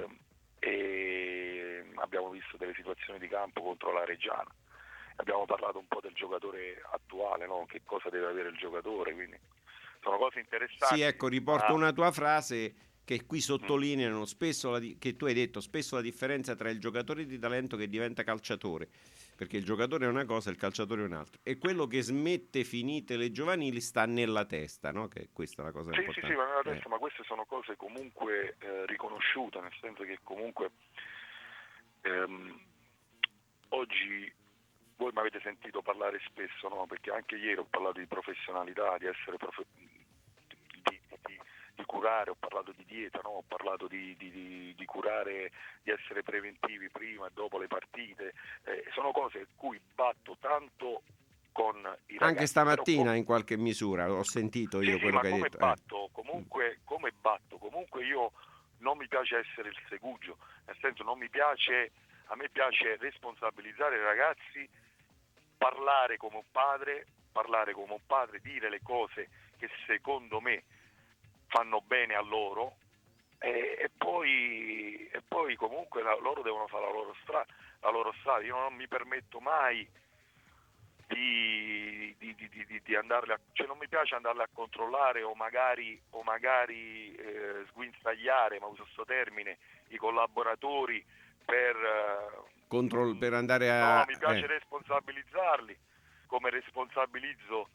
E abbiamo visto delle situazioni di campo contro la Reggiana, abbiamo parlato un po' del giocatore attuale, no? Che cosa deve avere il giocatore, quindi sono cose interessanti. Sì, ecco, riporto una tua frase che qui sottolineano spesso, che tu hai detto, spesso la differenza tra il giocatore di talento che diventa calciatore, perché il giocatore è una cosa e il calciatore è un'altra, e quello che smette finite le giovanili sta nella testa, no? Che questa è la cosa importante. Sì, ma nella testa, ma queste sono cose comunque riconosciute, nel senso che comunque oggi voi mi avete sentito parlare spesso, no? Perché anche ieri ho parlato di professionalità, di essere di curare, ho parlato di dieta, no? Ho parlato di curare, di essere preventivi prima e dopo le partite, sono cose a cui batto tanto con i ragazzi. Anche stamattina in qualche misura ho sentito io quello che hai detto. Comunque io non mi piace essere il segugio, nel senso a me piace responsabilizzare i ragazzi, parlare come un padre, dire le cose che secondo me fanno bene a loro, e poi comunque loro devono fare la loro strada. Io non mi permetto mai di andarle cioè non mi piace andarle a controllare o magari sguinzagliare, ma uso questo termine, i collaboratori per andare a... No, mi piace responsabilizzarli, come responsabilizzo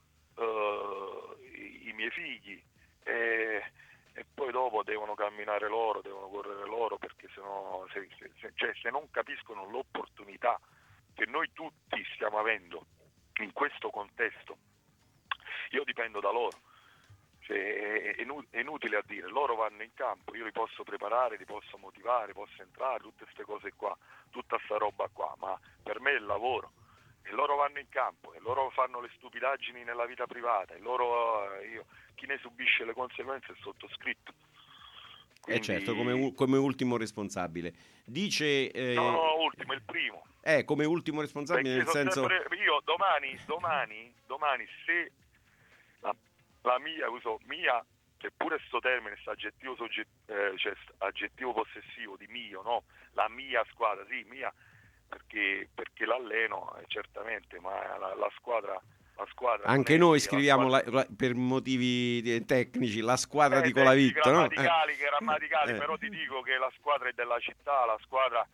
i miei figli, e poi dopo devono camminare loro, devono correre loro, perché sennò se non capiscono l'opportunità che noi tutti stiamo avendo in questo contesto, io dipendo da loro. Cioè, è inutile a dire, loro vanno in campo, io li posso preparare, li posso motivare, posso entrare, tutte queste cose qua, tutta sta roba qua, ma per me è il lavoro, e loro vanno in campo, e loro fanno le stupidaggini nella vita privata, e chi ne subisce le conseguenze è sottoscritto. Quindi... certo, come ultimo responsabile. Dice... No, ultimo, il primo. Come ultimo responsabile, nel senso... Io domani se la mia, che pure sto termine, sto aggettivo cioè aggettivo possessivo di mio, no? La mia squadra, sì, mia, perché l'alleno, certamente, ma la squadra anche noi scriviamo per motivi tecnici la squadra di Colavitto, no? Grammaticali, però ti dico che la squadra è della città, la squadra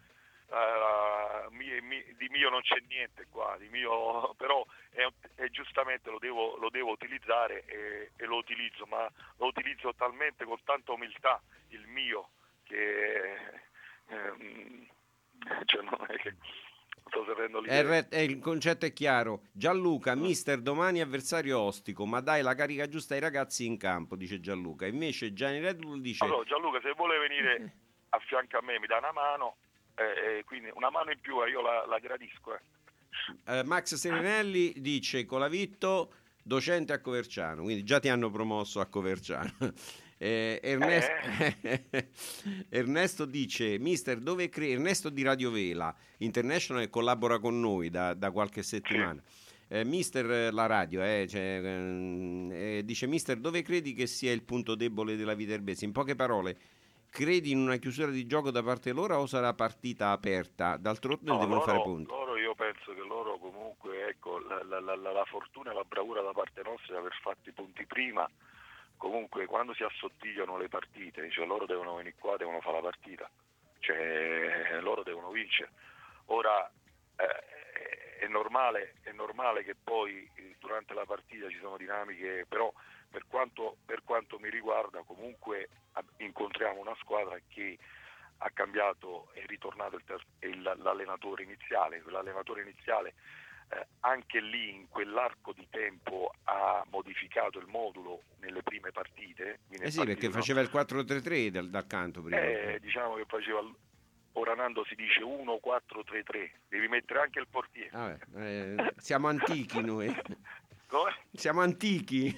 di mio non c'è niente qua, di mio, però è giustamente lo devo utilizzare, e lo utilizzo, ma lo utilizzo talmente con tanta umiltà, il mio, che cioè non è che sto sapendo l'idea. Il concetto è chiaro. Gianluca, mister, domani avversario ostico, ma dai la carica giusta ai ragazzi in campo, dice Gianluca. Invece Gianni Red Bull dice... Allora, Gianluca, se vuole venire a fianco a me mi dà una mano, quindi una mano in più io la gradisco. Max Serenelli dice Colavitto docente a Coverciano, quindi già ti hanno promosso a Coverciano. Ernesto dice mister, dove Ernesto di Radio Vela International, che collabora con noi da qualche settimana. Mister la radio dice mister, dove credi che sia il punto debole della Viterbese? In poche parole, credi in una chiusura di gioco da parte loro o sarà partita aperta? D'altronde devono fare punti. Io penso che loro comunque, ecco, la fortuna e la bravura da parte nostra di aver fatto i punti prima. Comunque quando si assottigliano le partite, cioè loro devono venire qua, devono fare la partita, cioè loro devono vincere. Ora è normale che poi durante la partita ci sono dinamiche, però per quanto mi riguarda comunque incontriamo una squadra che ha cambiato, è ritornato l'allenatore iniziale. L'allenatore iniziale anche lì in quell'arco di tempo ha modificato il modulo nelle prime partite. Sì, perché faceva il 4-3-3 dal canto prima. Diciamo che faceva, ora Nando si dice 1-4-3-3, devi mettere anche il portiere. Siamo antichi noi. Come? Siamo antichi.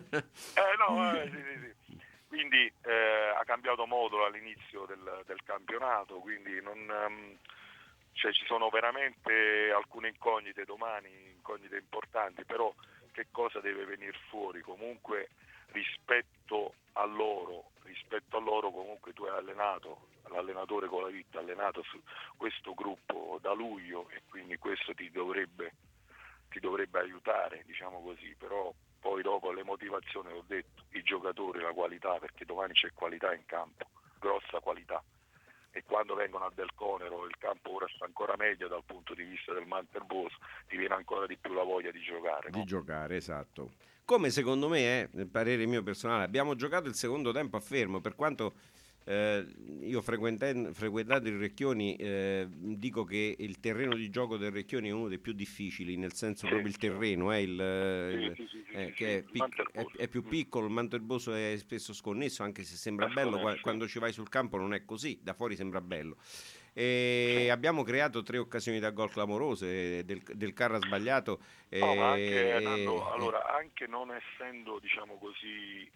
Sì. Quindi ha cambiato modulo all'inizio del campionato, quindi cioè ci sono veramente alcune incognite domani, incognite importanti, però che cosa deve venire fuori? Comunque rispetto a loro comunque tu hai allenato, l'allenatore Colavitto ha allenato su questo gruppo da luglio, e quindi questo ti dovrebbe aiutare, diciamo così, però poi dopo le motivazioni, ho detto, i giocatori, la qualità, perché domani c'è qualità in campo, grossa qualità. E quando vengono a Del Conero il campo ora sta ancora meglio dal punto di vista del Manterbos, ti viene ancora di più la voglia di giocare. Di giocare, esatto. Come secondo me, nel parere mio personale, abbiamo giocato il secondo tempo a fermo, per quanto io frequentando il Recchioni dico che il terreno di gioco del Recchioni è uno dei più difficili, nel senso proprio il terreno che è più piccolo, il Mantelboso è spesso sconnesso, anche se sembra bello, quando ci vai sul campo non è così, da fuori sembra bello. Abbiamo creato 3 occasioni da gol clamorose, del Carra sbagliato, ma anche, Nando, allora, anche non essendo, diciamo così,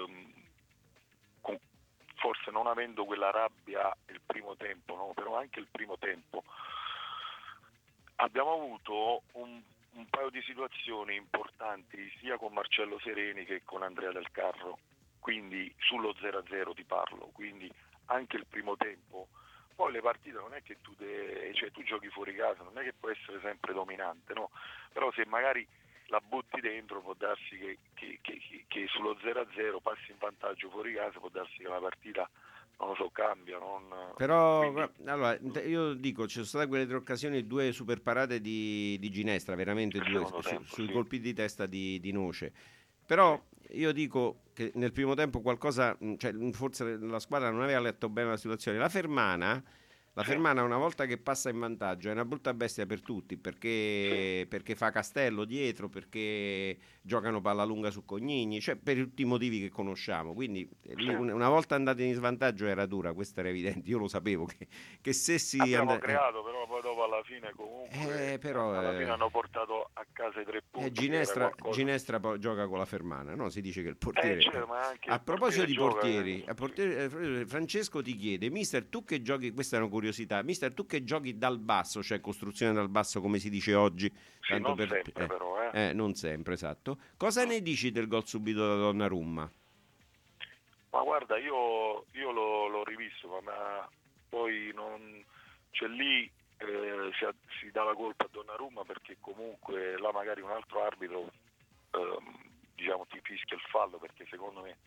forse non avendo quella rabbia il primo tempo, no? Però anche il primo tempo abbiamo avuto un paio di situazioni importanti sia con Marcello Sereni che con Andrea Del Carro, quindi sullo 0-0 ti parlo, quindi anche il primo tempo poi le partite non è che tu giochi fuori casa, non è che puoi essere sempre dominante, no? Però se magari la butti dentro può darsi che sullo 0-0 passi in vantaggio fuori casa, può darsi che la partita, non lo so, cambia. Però allora, io dico, ci sono state quelle 3 occasioni, 2 super parate di Ginestra, veramente 2 sui colpi di testa di Noce. Però io dico che nel primo tempo qualcosa, cioè forse la squadra non aveva letto bene la situazione. La Fermana una volta che passa in vantaggio è una brutta bestia per tutti, perché fa Castello dietro, perché giocano palla lunga su Cognigni, cioè per tutti i motivi che conosciamo. Quindi una volta andati in svantaggio era dura, questo era evidente. Io lo sapevo che se si abbiamo creato, però poi dopo alla fine comunque alla fine hanno portato a casa i 3 punti. Ginestra poi gioca con la Fermana, no? Si dice che il portiere a proposito di portieri, Francesco ti chiede: mister, tu che giochi, questa è una curiosità, mister, tu che giochi dal basso, cioè costruzione dal basso come si dice oggi, tanto non sempre però non sempre, esatto, cosa ne dici del gol subito da Donnarumma? Ma guarda, io l'ho rivisto, ma poi non c'è lì si dà la colpa a Donnarumma, perché comunque là magari un altro arbitro ti fischia il fallo, perché secondo me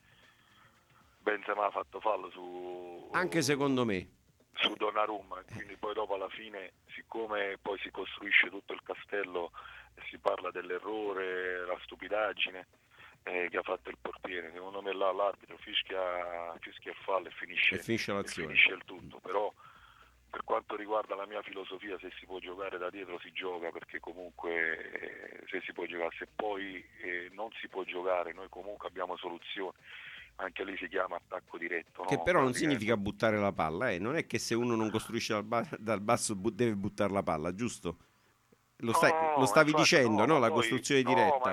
Benzema ha fatto fallo anche secondo me su Donnarumma, quindi poi dopo alla fine, siccome poi si costruisce tutto il castello e si parla dell'errore, la stupidaggine che ha fatto il portiere, secondo me là l'arbitro fischia il fallo e finisce l'azione, finisce il tutto. Però per quanto riguarda la mia filosofia, se si può giocare da dietro si gioca, perché comunque se si può giocare, se poi non si può giocare, noi comunque abbiamo soluzioni. Anche lì si chiama attacco diretto, che però non significa buttare la palla, non è che se uno non costruisce dal basso deve buttare la palla, giusto? Lo stavi dicendo, no? La costruzione diretta.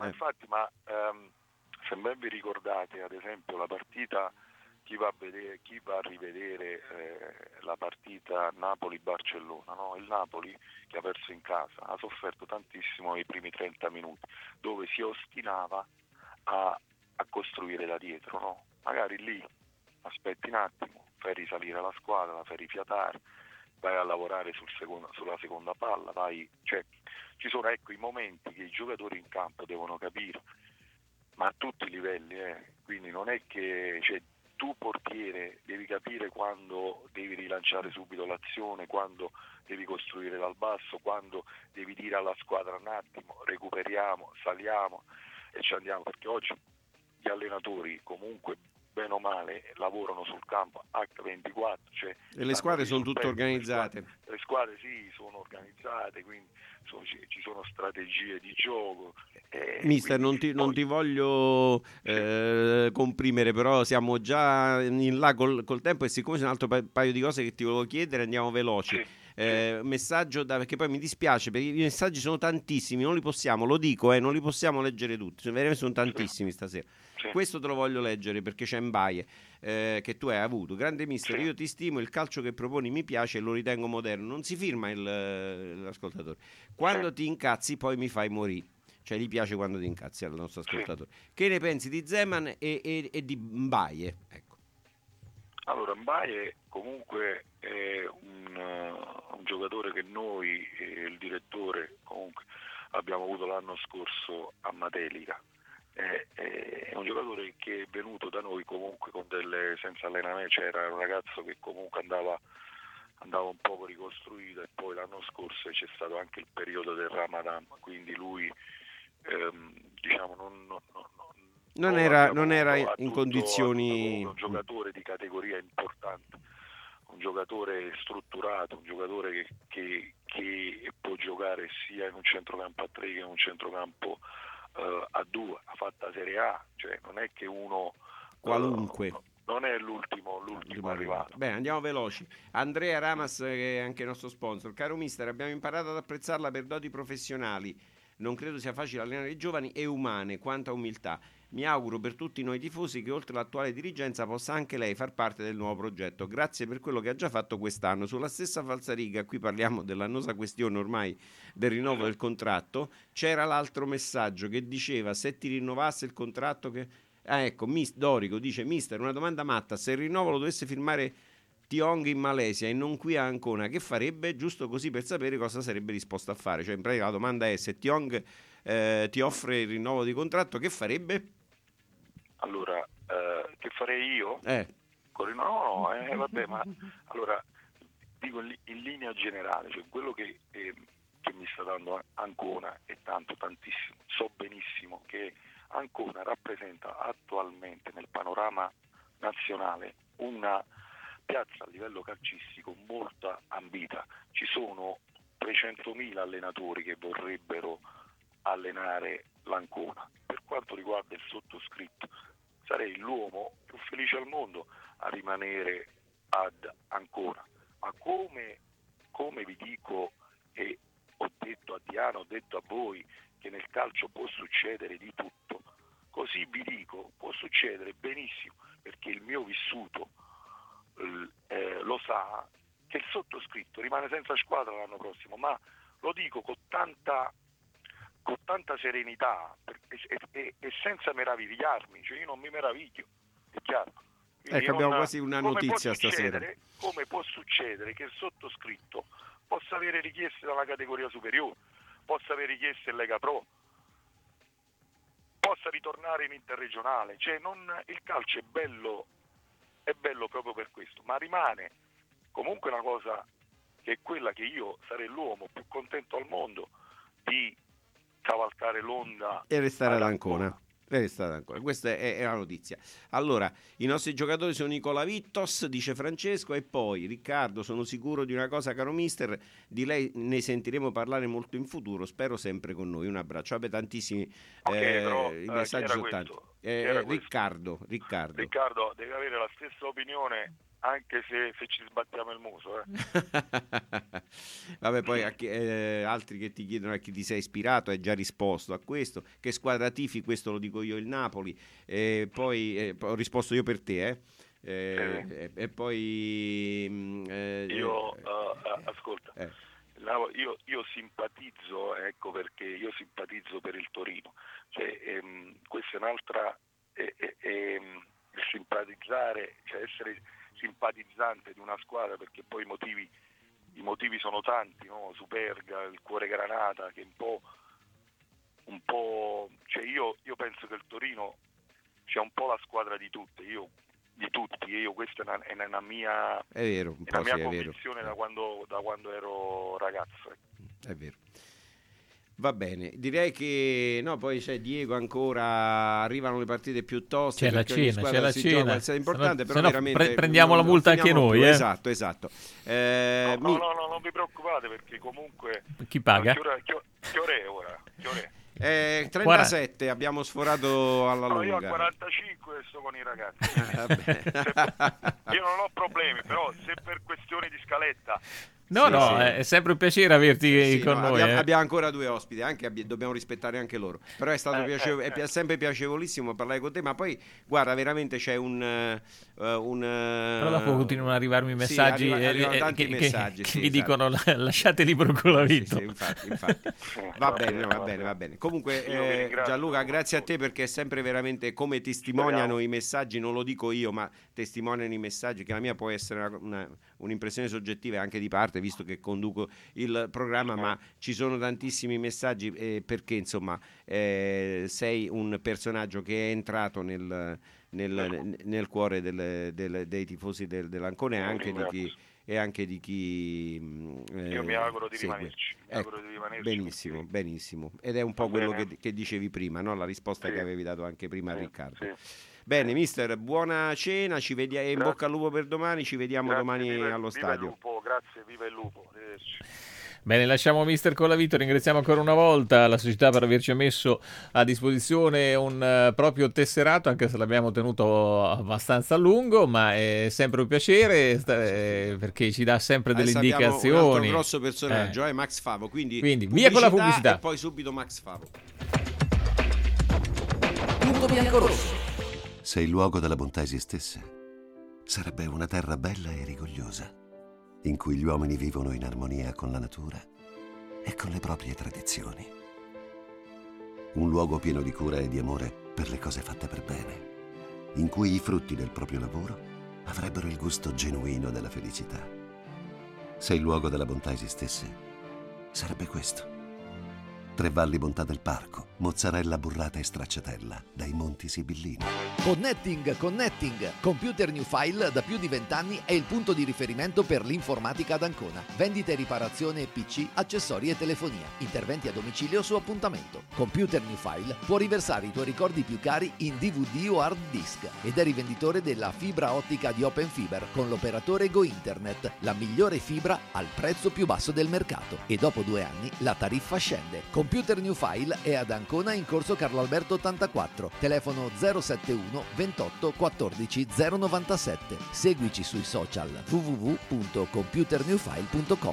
Ma se ben vi ricordate, ad esempio, la partita, chi va a rivedere la partita Napoli-Barcellona, no? Il Napoli, che ha perso in casa, ha sofferto tantissimo nei primi 30 minuti, dove si ostinava a costruire da dietro, no? Magari lì aspetti un attimo, fai risalire la squadra, la fai rifiatare, vai a lavorare sulla seconda palla, ci sono i momenti che i giocatori in campo devono capire, ma a tutti i livelli, quindi non è che tu portiere devi capire quando devi rilanciare subito l'azione, quando devi costruire dal basso, quando devi dire alla squadra un attimo, recuperiamo, saliamo e ci andiamo, perché oggi gli allenatori comunque bene o male lavorano sul campo H24, e le squadre sono tutte organizzate. Le squadre sì, sono organizzate, quindi ci sono strategie di gioco. Mister, non ti voglio comprimere, però siamo già in là col tempo, e siccome c'è un altro paio di cose che ti volevo chiedere, andiamo veloci. Messaggio perché poi mi dispiace, perché i messaggi sono tantissimi, non li possiamo leggere tutti, veramente sono tantissimi stasera. Questo te lo voglio leggere perché c'è Mbaye che tu hai avuto. Grande mister, io ti stimo, il calcio che proponi mi piace e lo ritengo moderno. Non si firma l'ascoltatore. Quando ti incazzi poi mi fai morire. Cioè gli piace quando ti incazzi al nostro ascoltatore. Che ne pensi di Zeman e di Mbaye? Ecco. Allora, Mbaye comunque è un giocatore che noi e il direttore comunque abbiamo avuto l'anno scorso a Matelica. È un giocatore che è venuto da noi comunque senza allenamento, c'era un ragazzo che comunque andava un poco ricostruito, e poi l'anno scorso c'è stato anche il periodo del Ramadan, quindi lui non era in condizioni. Un giocatore di categoria importante, un giocatore strutturato, un giocatore che può giocare sia in un centrocampo a 3 che in un centrocampo a 2, ha fatto la Serie A, cioè non è che uno qualunque, non è l'ultimo arrivato. Bene, andiamo veloci. Andrea Ramas, che è anche il nostro sponsor: caro mister, abbiamo imparato ad apprezzarla per doti professionali, non credo sia facile allenare i giovani e umane, quanta umiltà. Mi auguro per tutti noi tifosi che oltre all'attuale dirigenza possa anche lei far parte del nuovo progetto. Grazie per quello che ha già fatto quest'anno. Sulla stessa falsariga, qui parliamo dell'annosa questione ormai del rinnovo del contratto, c'era l'altro messaggio che diceva: se ti rinnovasse il contratto che... Dorico dice: mister, una domanda matta, se il rinnovo lo dovesse firmare Tiong in Malesia e non qui a Ancona, che farebbe? Giusto così per sapere cosa sarebbe disposto a fare. Cioè in pratica la domanda è: se Tiong ti offre il rinnovo di contratto, che farebbe? Allora, che farei io? Vabbè, ma allora dico in linea generale, cioè quello che mi sta dando Ancona è tantissimo. So benissimo che Ancona rappresenta attualmente nel panorama nazionale una piazza a livello calcistico molto ambita. Ci sono 300.000 allenatori che vorrebbero allenare l'Ancona. Per quanto riguarda il sottoscritto, sarei l'uomo più felice al mondo a rimanere ad Ancona. Ma come vi dico, e ho detto a Diana, ho detto a voi, che nel calcio può succedere di tutto, così vi dico, può succedere benissimo, perché il mio vissuto lo sa, che il sottoscritto rimane senza squadra l'anno prossimo, ma lo dico con tanta serenità e senza meravigliarmi, cioè io non mi meraviglio, è chiaro. Ecco, abbiamo quasi una notizia stasera. Come può succedere che il sottoscritto possa avere richieste dalla categoria superiore, possa avere richieste in Lega Pro, possa ritornare in interregionale, cioè il calcio è bello proprio per questo, ma rimane comunque una cosa che è quella che io sarei l'uomo più contento al mondo di cavalcare l'onda e restare ad Ancona. Questa è la notizia. Allora, i nostri giocatori sono Nicola Vittos, dice Francesco, e poi Riccardo: sono sicuro di una cosa, caro mister, di lei ne sentiremo parlare molto in futuro, spero sempre con noi. Un abbraccio. Vabbè, tantissimi i messaggi sono tanti. Riccardo deve avere la stessa opinione anche se ci sbattiamo il muso. Vabbè, poi altri che ti chiedono a chi ti sei ispirato, hai già risposto a questo. Che squadra tifi? Questo lo dico io, il Napoli. Poi ho risposto io per te, e poi ascolta, io simpatizzo, ecco perché io simpatizzo per il Torino, cioè questa è un'altra simpatizzare, cioè essere simpatizzante di una squadra, perché poi i motivi sono tanti, no? Superga, il cuore granata, che un po', cioè io penso che il Torino sia un po' la squadra di tutti, questa è una mia, è vero, un po' una mia sì, convinzione da quando ero ragazzo. È vero. Va bene, direi che poi c'è Diego ancora, arrivano le partite più toste, c'è la cena, è importante, però veramente prendiamo la multa anche noi, Esatto. Non vi preoccupate, perché comunque chi paga? Che ore è ora? 37 abbiamo sforato alla lunga. Io a 45 sto con i ragazzi. Io non ho problemi, però se per questioni di scaletta. È sempre un piacere averti con noi. Abbiamo ancora 2 ospiti, dobbiamo rispettare anche loro. Però è stato è sempre piacevolissimo parlare con te, ma poi guarda, veramente c'è un però dopo continuano ad arrivarmi messaggi, arrivano tanti messaggi che mi dicono lasciate libero con la vita. Infatti. Va bene. Comunque Gianluca, grazie a te, perché è sempre veramente, come testimoniano i messaggi, non lo dico io, ma testimoniano i messaggi, che la mia può essere un'impressione soggettiva anche di parte, visto che conduco il programma, ma ci sono tantissimi messaggi, perché insomma sei un personaggio che è entrato nel cuore dei tifosi dell'Ancona e anche di chi io mi auguro di rimanerci. Benissimo. Ed è un po' quello che dicevi prima, no? La risposta che avevi dato anche prima a Riccardo. Bene, mister, buona cena, ci vediamo, in bocca al lupo per domani, ci vediamo domani allo stadio. Viva il lupo, grazie, viva il lupo. Bene, lasciamo mister Colavito, ringraziamo ancora una volta la società per averci messo a disposizione un proprio tesserato, anche se l'abbiamo tenuto abbastanza a lungo, ma è sempre un piacere, perché ci dà sempre delle indicazioni. Un altro grosso personaggio, Max Favo, quindi via con la pubblicità. E poi subito Max Favo. Punto bianco-rosso. Se il luogo della bontà esistesse, sarebbe una terra bella e rigogliosa, in cui gli uomini vivono in armonia con la natura e con le proprie tradizioni. Un luogo pieno di cura e di amore per le cose fatte per bene, in cui i frutti del proprio lavoro avrebbero il gusto genuino della felicità. Se il luogo della bontà esistesse, sarebbe questo. Tre Valli Bontà del Parco, mozzarella burrata e stracciatella dai Monti Sibillini. Connecting. Computer New File da più di 20 anni è il punto di riferimento per l'informatica ad Ancona. Vendita e riparazione PC, accessori e telefonia. Interventi a domicilio su appuntamento. Computer New File può riversare i tuoi ricordi più cari in DVD o hard disk ed è rivenditore della fibra ottica di Open Fiber con l'operatore Go Internet, la migliore fibra al prezzo più basso del mercato. E dopo 2 anni la tariffa scende. Computer New File è ad Ancona in corso Carlo Alberto 84, telefono 071 28 14 097. Seguici sui social www.computernewfile.com.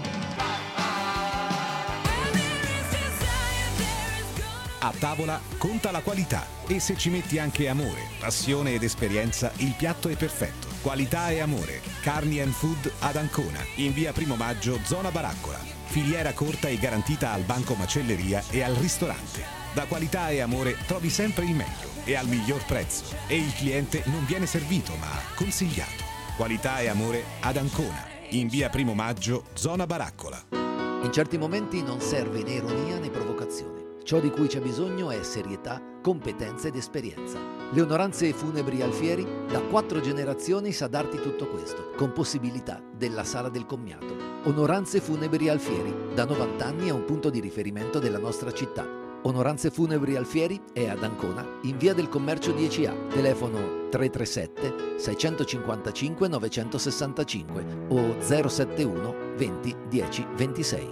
A tavola conta la qualità e se ci metti anche amore, passione ed esperienza, il piatto è perfetto. Qualità e amore. Carni and Food ad Ancona, in via Primo Maggio, zona Baraccola. Filiera corta e garantita al banco macelleria e al ristorante. Da qualità e amore trovi sempre il meglio e al miglior prezzo. E il cliente non viene servito ma consigliato. Qualità e amore ad Ancona, in via Primo Maggio, zona Baraccola. In certi momenti non serve né ironia né provocazione. Ciò di cui c'è bisogno è serietà, competenza ed esperienza. Le Onoranze Funebri Alfieri da 4 generazioni sa darti tutto questo, con possibilità della sala del commiato. Onoranze Funebri Alfieri, da 90 anni è un punto di riferimento della nostra città. Onoranze Funebri Alfieri è ad Ancona, in via del Commercio 10A, telefono 337 655 965 o 071 20 10 26.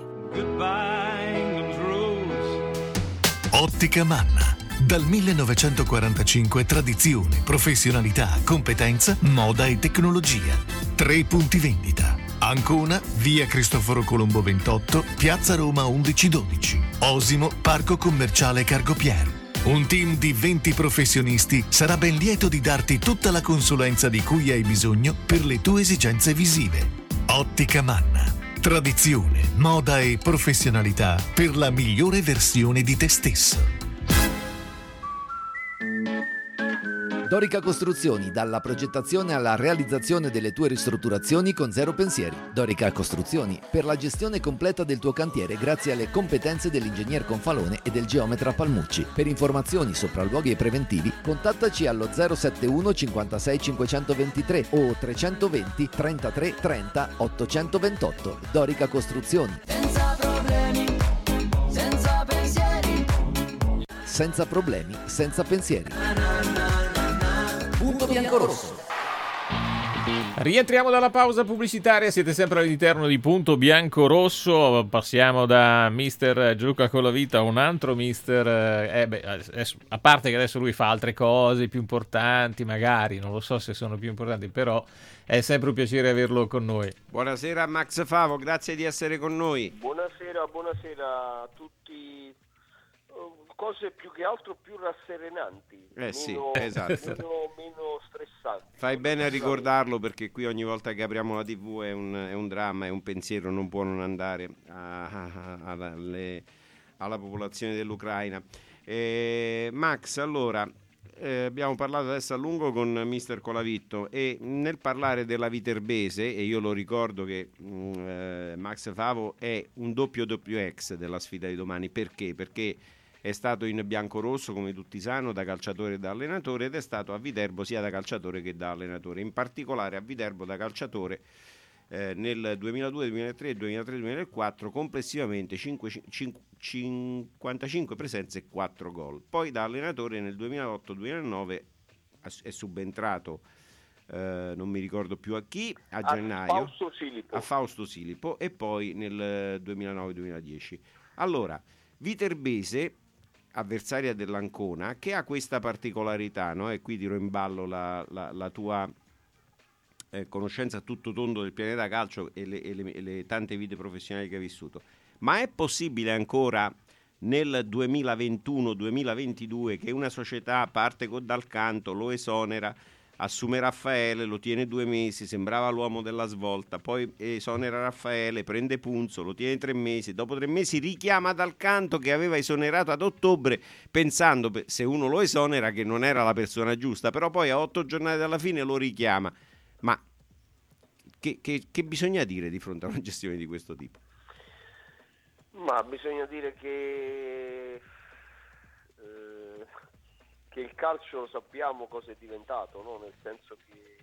Ottica Manna. Dal 1945 tradizione, professionalità, competenza, moda e tecnologia. 3 punti vendita. Ancona, via Cristoforo Colombo 28, piazza Roma 1112. Osimo, parco commerciale Cargopier. Un team di 20 professionisti sarà ben lieto di darti tutta la consulenza di cui hai bisogno per le tue esigenze visive. Ottica Manna. Tradizione, moda e professionalità per la migliore versione di te stesso. Dorica Costruzioni, dalla progettazione alla realizzazione delle tue ristrutturazioni con zero pensieri. Dorica Costruzioni, per la gestione completa del tuo cantiere grazie alle competenze dell'ingegner Confalone e del geometra Palmucci. Per informazioni, sopralluoghi e preventivi, contattaci allo 071 56 523 o 320 33 30 828. Dorica Costruzioni. Senza problemi, senza pensieri. Senza problemi, senza pensieri. Punto bianco-rosso. Rientriamo dalla pausa pubblicitaria, siete sempre all'interno di Punto Bianco-Rosso. Passiamo da mister Gianluca Colavita a un altro mister, a parte che adesso lui fa altre cose più importanti, magari, non lo so se sono più importanti, però è sempre un piacere averlo con noi. Buonasera Max Favo, grazie di essere con noi. Buonasera a tutti. Cose più che altro più rasserenanti, sì, esatto. meno stressanti. Fai bene a ricordarlo, perché qui ogni volta che apriamo la TV è un dramma, è un pensiero, non può non andare alla popolazione dell'Ucraina. Max, allora, abbiamo parlato adesso a lungo con mister Colavitto e nel parlare della Viterbese, e io lo ricordo che Max Favo è un doppio ex della sfida di domani. Perché? Perché è stato in bianco-rosso, come tutti sanno, da calciatore e da allenatore, ed è stato a Viterbo sia da calciatore che da allenatore. In particolare a Viterbo da calciatore nel 2002, 2003, 2003, 2004 complessivamente 55 presenze e 4 gol. Poi da allenatore nel 2008-2009 è subentrato, non mi ricordo più a chi, a gennaio, a Fausto Silipo, e poi nel 2009-2010. Allora, Viterbese, avversaria dell'Ancona, che ha questa particolarità, no? E qui tiro in ballo la tua conoscenza a tutto tondo del pianeta calcio e le tante vite professionali che hai vissuto. Ma è possibile ancora nel 2021-2022 che una società parte dal canto, lo esonera, assume Raffaele, lo tiene 2 mesi, sembrava l'uomo della svolta, poi esonera Raffaele, prende Punzo, lo tiene 3 mesi, dopo 3 mesi richiama dal canto che aveva esonerato ad ottobre, pensando, se uno lo esonera, che non era la persona giusta, però poi a 8 giornate dalla fine lo richiama. Ma che bisogna dire di fronte a una gestione di questo tipo? Ma bisogna dire che il calcio lo sappiamo cosa è diventato, no? Nel senso che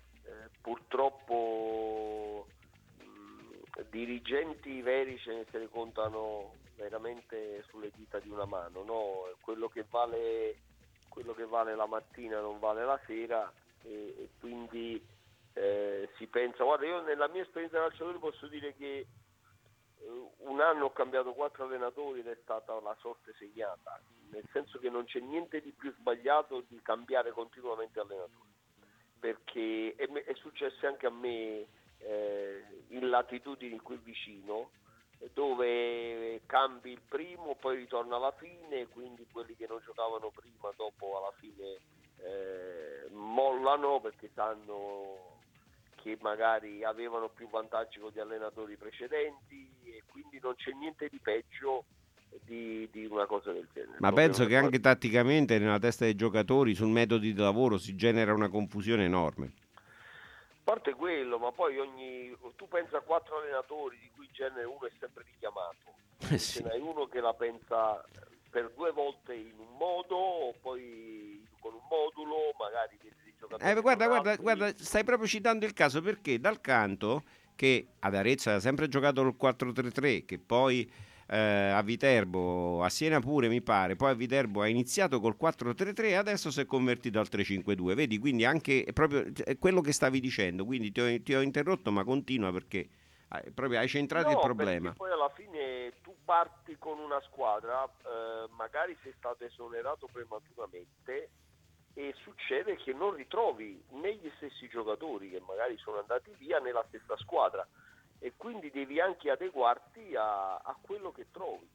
purtroppo dirigenti veri ce ne contano veramente sulle dita di una mano, no? Quello che vale la mattina non vale la sera, e quindi si pensa, guarda, io nella mia esperienza da calciatore posso dire che un anno ho cambiato 4 allenatori ed è stata la sorte segnata, nel senso che non c'è niente di più sbagliato di cambiare continuamente allenatore, perché è successo anche a me in latitudini qui vicino, dove cambi il primo, poi ritorna alla fine, quindi quelli che non giocavano prima dopo alla fine mollano perché sanno che magari avevano più vantaggi con gli allenatori precedenti, e quindi non c'è niente di peggio di una cosa del genere. Ma penso che anche tatticamente nella testa dei giocatori sul metodo di lavoro si genera una confusione enorme. A parte quello, ma poi tu pensa a 4 allenatori di cui in genere uno è sempre richiamato, Sì. ce n'hai uno che la pensa per 2 volte in un modo, o poi con un modulo, magari dei giocatori. Guarda, stai proprio citando il caso, perché Dal Canto, che ad Arezzo ha sempre giocato col 4-3-3, che poi a Viterbo, a Siena pure mi pare, poi a Viterbo ha iniziato col 4-3-3 e adesso si è convertito al 3-5-2, vedi, quindi anche proprio quello che stavi dicendo, quindi ti ho interrotto, ma continua, perché proprio hai centrato il problema. Poi alla fine tu parti con una squadra, magari sei stato esonerato prematuramente, e succede che non ritrovi né gli stessi giocatori che magari sono andati via nella stessa squadra, e quindi devi anche adeguarti a quello che trovi,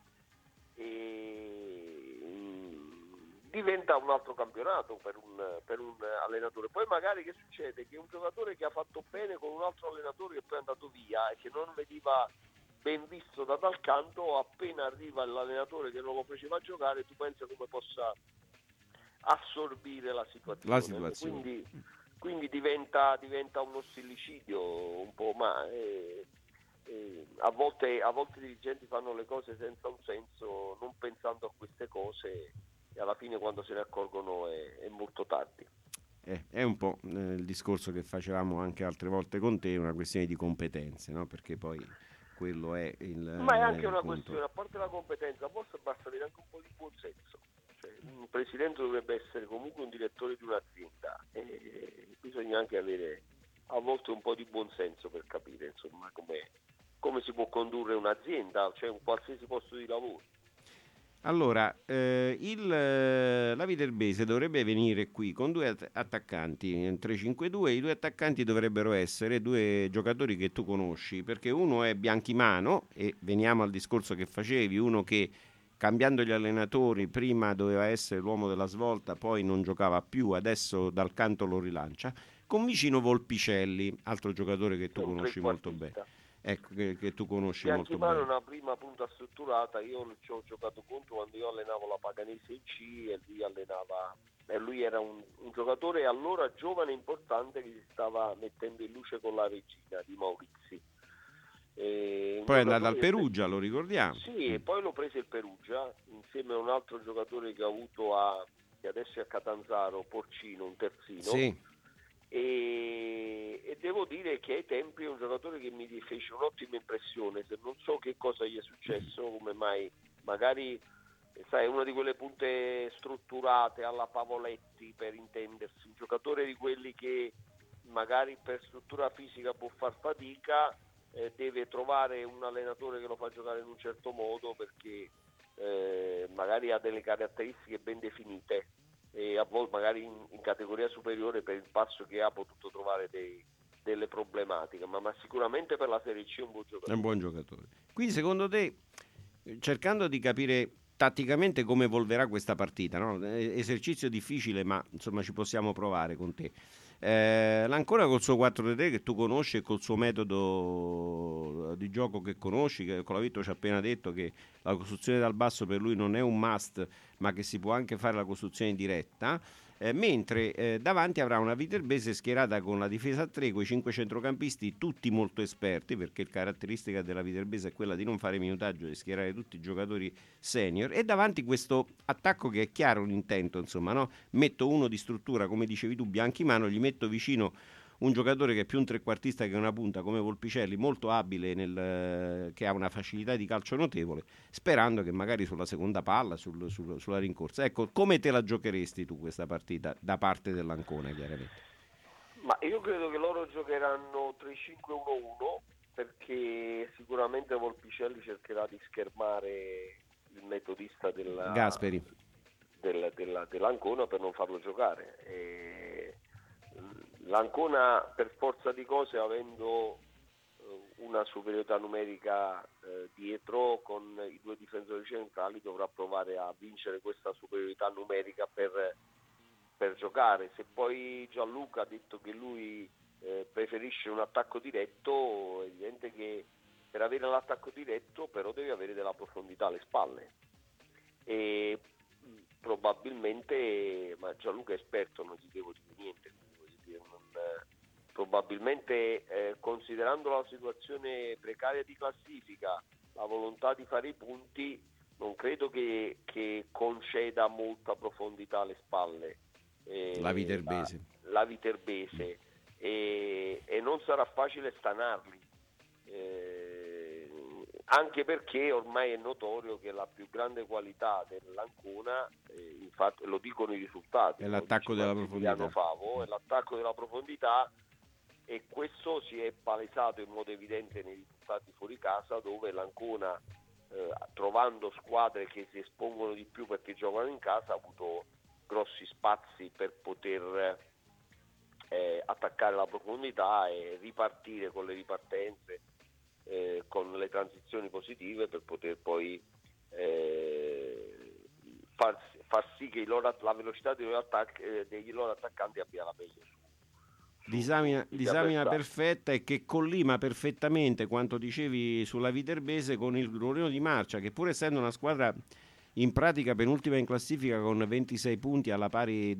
e diventa un altro campionato per un allenatore. Poi magari che succede? Che un giocatore che ha fatto bene con un altro allenatore che poi è andato via e che non veniva ben visto da Dal Canto, appena arriva l'allenatore che non lo faceva giocare, tu pensa come possa assorbire la situazione. Quindi diventa uno stillicidio un po', ma a volte i dirigenti fanno le cose senza un senso, non pensando a queste cose, e alla fine quando se ne accorgono è molto tardi. È un po' il discorso che facevamo anche altre volte con te, una questione di competenze, no? Perché poi quello è il... Ma è anche una questione, a parte la competenza, forse basta avere anche un po' di buonsenso. Un presidente dovrebbe essere comunque un direttore di un'azienda, e bisogna anche avere a volte un po' di buonsenso per capire, insomma, come si può condurre un'azienda, cioè un qualsiasi posto di lavoro. Allora, la Viterbese dovrebbe venire qui con 2 attaccanti in 3-5-2. I 2 attaccanti dovrebbero essere 2 giocatori che tu conosci, perché uno è Bianchimano, e veniamo al discorso che facevi, uno che cambiando gli allenatori prima doveva essere l'uomo della svolta, poi non giocava più, adesso Dal Canto lo rilancia, con vicino Volpicelli, altro giocatore che tu conosci molto bene. Ecco, che tu conosci molto bene. È una prima punta strutturata, io ci ho giocato contro quando io allenavo la Paganese in C, e lui era un giocatore allora giovane e importante, che si stava mettendo in luce con la regina di Maurizi. Poi è andato al Perugia, lo ricordiamo. Sì, e poi lo prese il Perugia insieme a un altro giocatore che ha avuto che adesso è a Catanzaro, Porcino, un terzino. Sì. E devo dire che ai tempi è un giocatore che mi fece un'ottima impressione. Se non so che cosa gli è successo, come mai, magari sai, una di quelle punte strutturate alla Pavoletti, per intendersi, un giocatore di quelli che magari per struttura fisica può far fatica, deve trovare un allenatore che lo fa giocare in un certo modo, perché magari ha delle caratteristiche ben definite, e a volte magari in categoria superiore per il passo che ha potuto trovare delle problematiche, ma sicuramente per la Serie C è un buon giocatore. È un buon giocatore. Quindi secondo te, cercando di capire tatticamente come evolverà questa partita, no? Esercizio difficile, ma insomma ci possiamo provare con te. L'Ancona col suo 4-3 che tu conosci e col suo metodo di gioco che conosci, che Colavitto ci ha appena detto che la costruzione dal basso per lui non è un must, ma che si può anche fare la costruzione diretta, mentre davanti avrà una Viterbese schierata con la difesa a 3, con i 5 centrocampisti tutti molto esperti, perché la caratteristica della Viterbese è quella di non fare minutaggio e schierare tutti i giocatori senior, e davanti questo attacco che è chiaro l'intento, insomma, no? Metto uno di struttura, come dicevi tu, Bianchimano, gli metto vicino un giocatore che è più un trequartista che una punta come Volpicelli, molto abile, che ha una facilità di calcio notevole, sperando che magari sulla seconda palla, sulla rincorsa. Ecco, come te la giocheresti tu questa partita da parte dell'Ancona, chiaramente? Ma io credo che loro giocheranno 3-5-1-1, perché sicuramente Volpicelli cercherà di schermare il metodista Gasperi dell'Ancona per non farlo giocare. L'Ancona, per forza di cose, avendo una superiorità numerica dietro con i 2 difensori centrali, dovrà provare a vincere questa superiorità numerica per giocare. Se poi Gianluca ha detto che lui preferisce un attacco diretto, è evidente che per avere l'attacco diretto però devi avere della profondità alle spalle, e probabilmente, ma Gianluca è esperto, non gli devo dire niente, probabilmente considerando la situazione precaria di classifica, la volontà di fare i punti, non credo che conceda molta profondità alle spalle la Viterbese, la Viterbese, e non sarà facile stanarli, anche perché ormai è notorio che la più grande qualità dell'Ancona, infatti lo dicono i risultati, è l'attacco della profondità. Favo, è l'attacco della profondità, e questo si è palesato in modo evidente nei risultati fuori casa, dove l'Ancona, trovando squadre che si espongono di più perché giocano in casa, ha avuto grossi spazi per poter attaccare la profondità e ripartire con le ripartenze, con le transizioni positive, per poter poi far sì che la velocità dei loro attaccanti abbia la meglio su. Disamina perfetta, e che collima perfettamente quanto dicevi sulla Viterbese con il Rollino di Marcia, che pur essendo una squadra in pratica penultima in classifica con 26 punti alla pari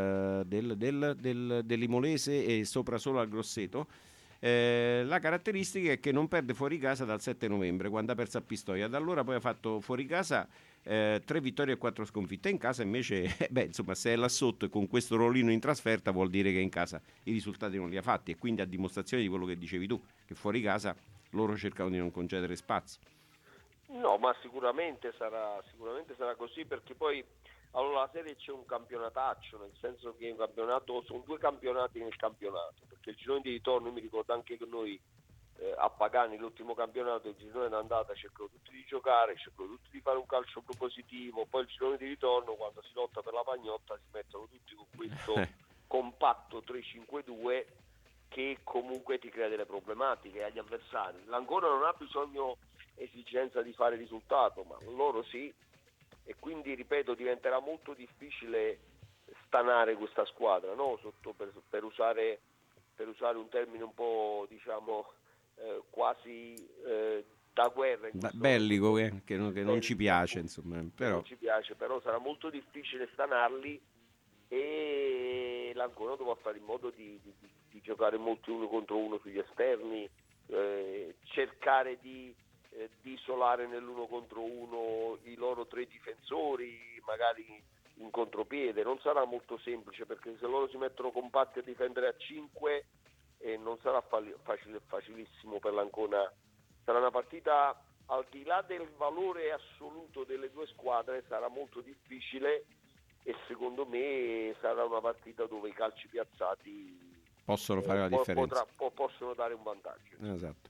dell'Imolese e sopra solo al Grosseto, la caratteristica è che non perde fuori casa dal 7 novembre, quando ha perso a Pistoia. Da allora poi ha fatto fuori casa 3 vittorie e 4 sconfitte. In casa invece, se è là sotto e con questo rollino in trasferta, vuol dire che in casa i risultati non li ha fatti, e quindi a dimostrazione di quello che dicevi tu, che fuori casa loro cercano di non concedere spazi. No, ma sicuramente sarà così, perché poi allora la serie c'è un campionataccio, nel senso che sono 2 campionati nel campionato, perché il girone di ritorno, io mi ricordo anche che noi a Pagani l'ultimo campionato, il girone d'andata cercano tutti di giocare, cercano tutti di fare un calcio propositivo, poi il girone di ritorno, quando si lotta per la pagnotta, si mettono tutti con questo compatto 3-5-2 che comunque ti crea delle problematiche agli avversari. L'Ancona non ha bisogno, esigenza di fare risultato, ma loro sì, e quindi, ripeto, diventerà molto difficile stanare questa squadra, no? Per usare un termine un po', diciamo, quasi da guerra, bellico, che non ci piace, insomma, però non ci piace, però sarà molto difficile stanarli, e l'Ancona dovrà fare in modo di giocare molti 1 contro 1 sugli esterni, cercare di isolare nell'1 contro 1 i loro 3 difensori, magari in contropiede. Non sarà molto semplice, perché se loro si mettono compatti a difendere a 5, non sarà facilissimo per l'Ancona. Sarà una partita, al di là del valore assoluto delle 2 squadre, sarà molto difficile, e secondo me sarà una partita dove i calci piazzati possono fare la differenza, possono dare un vantaggio. Esatto.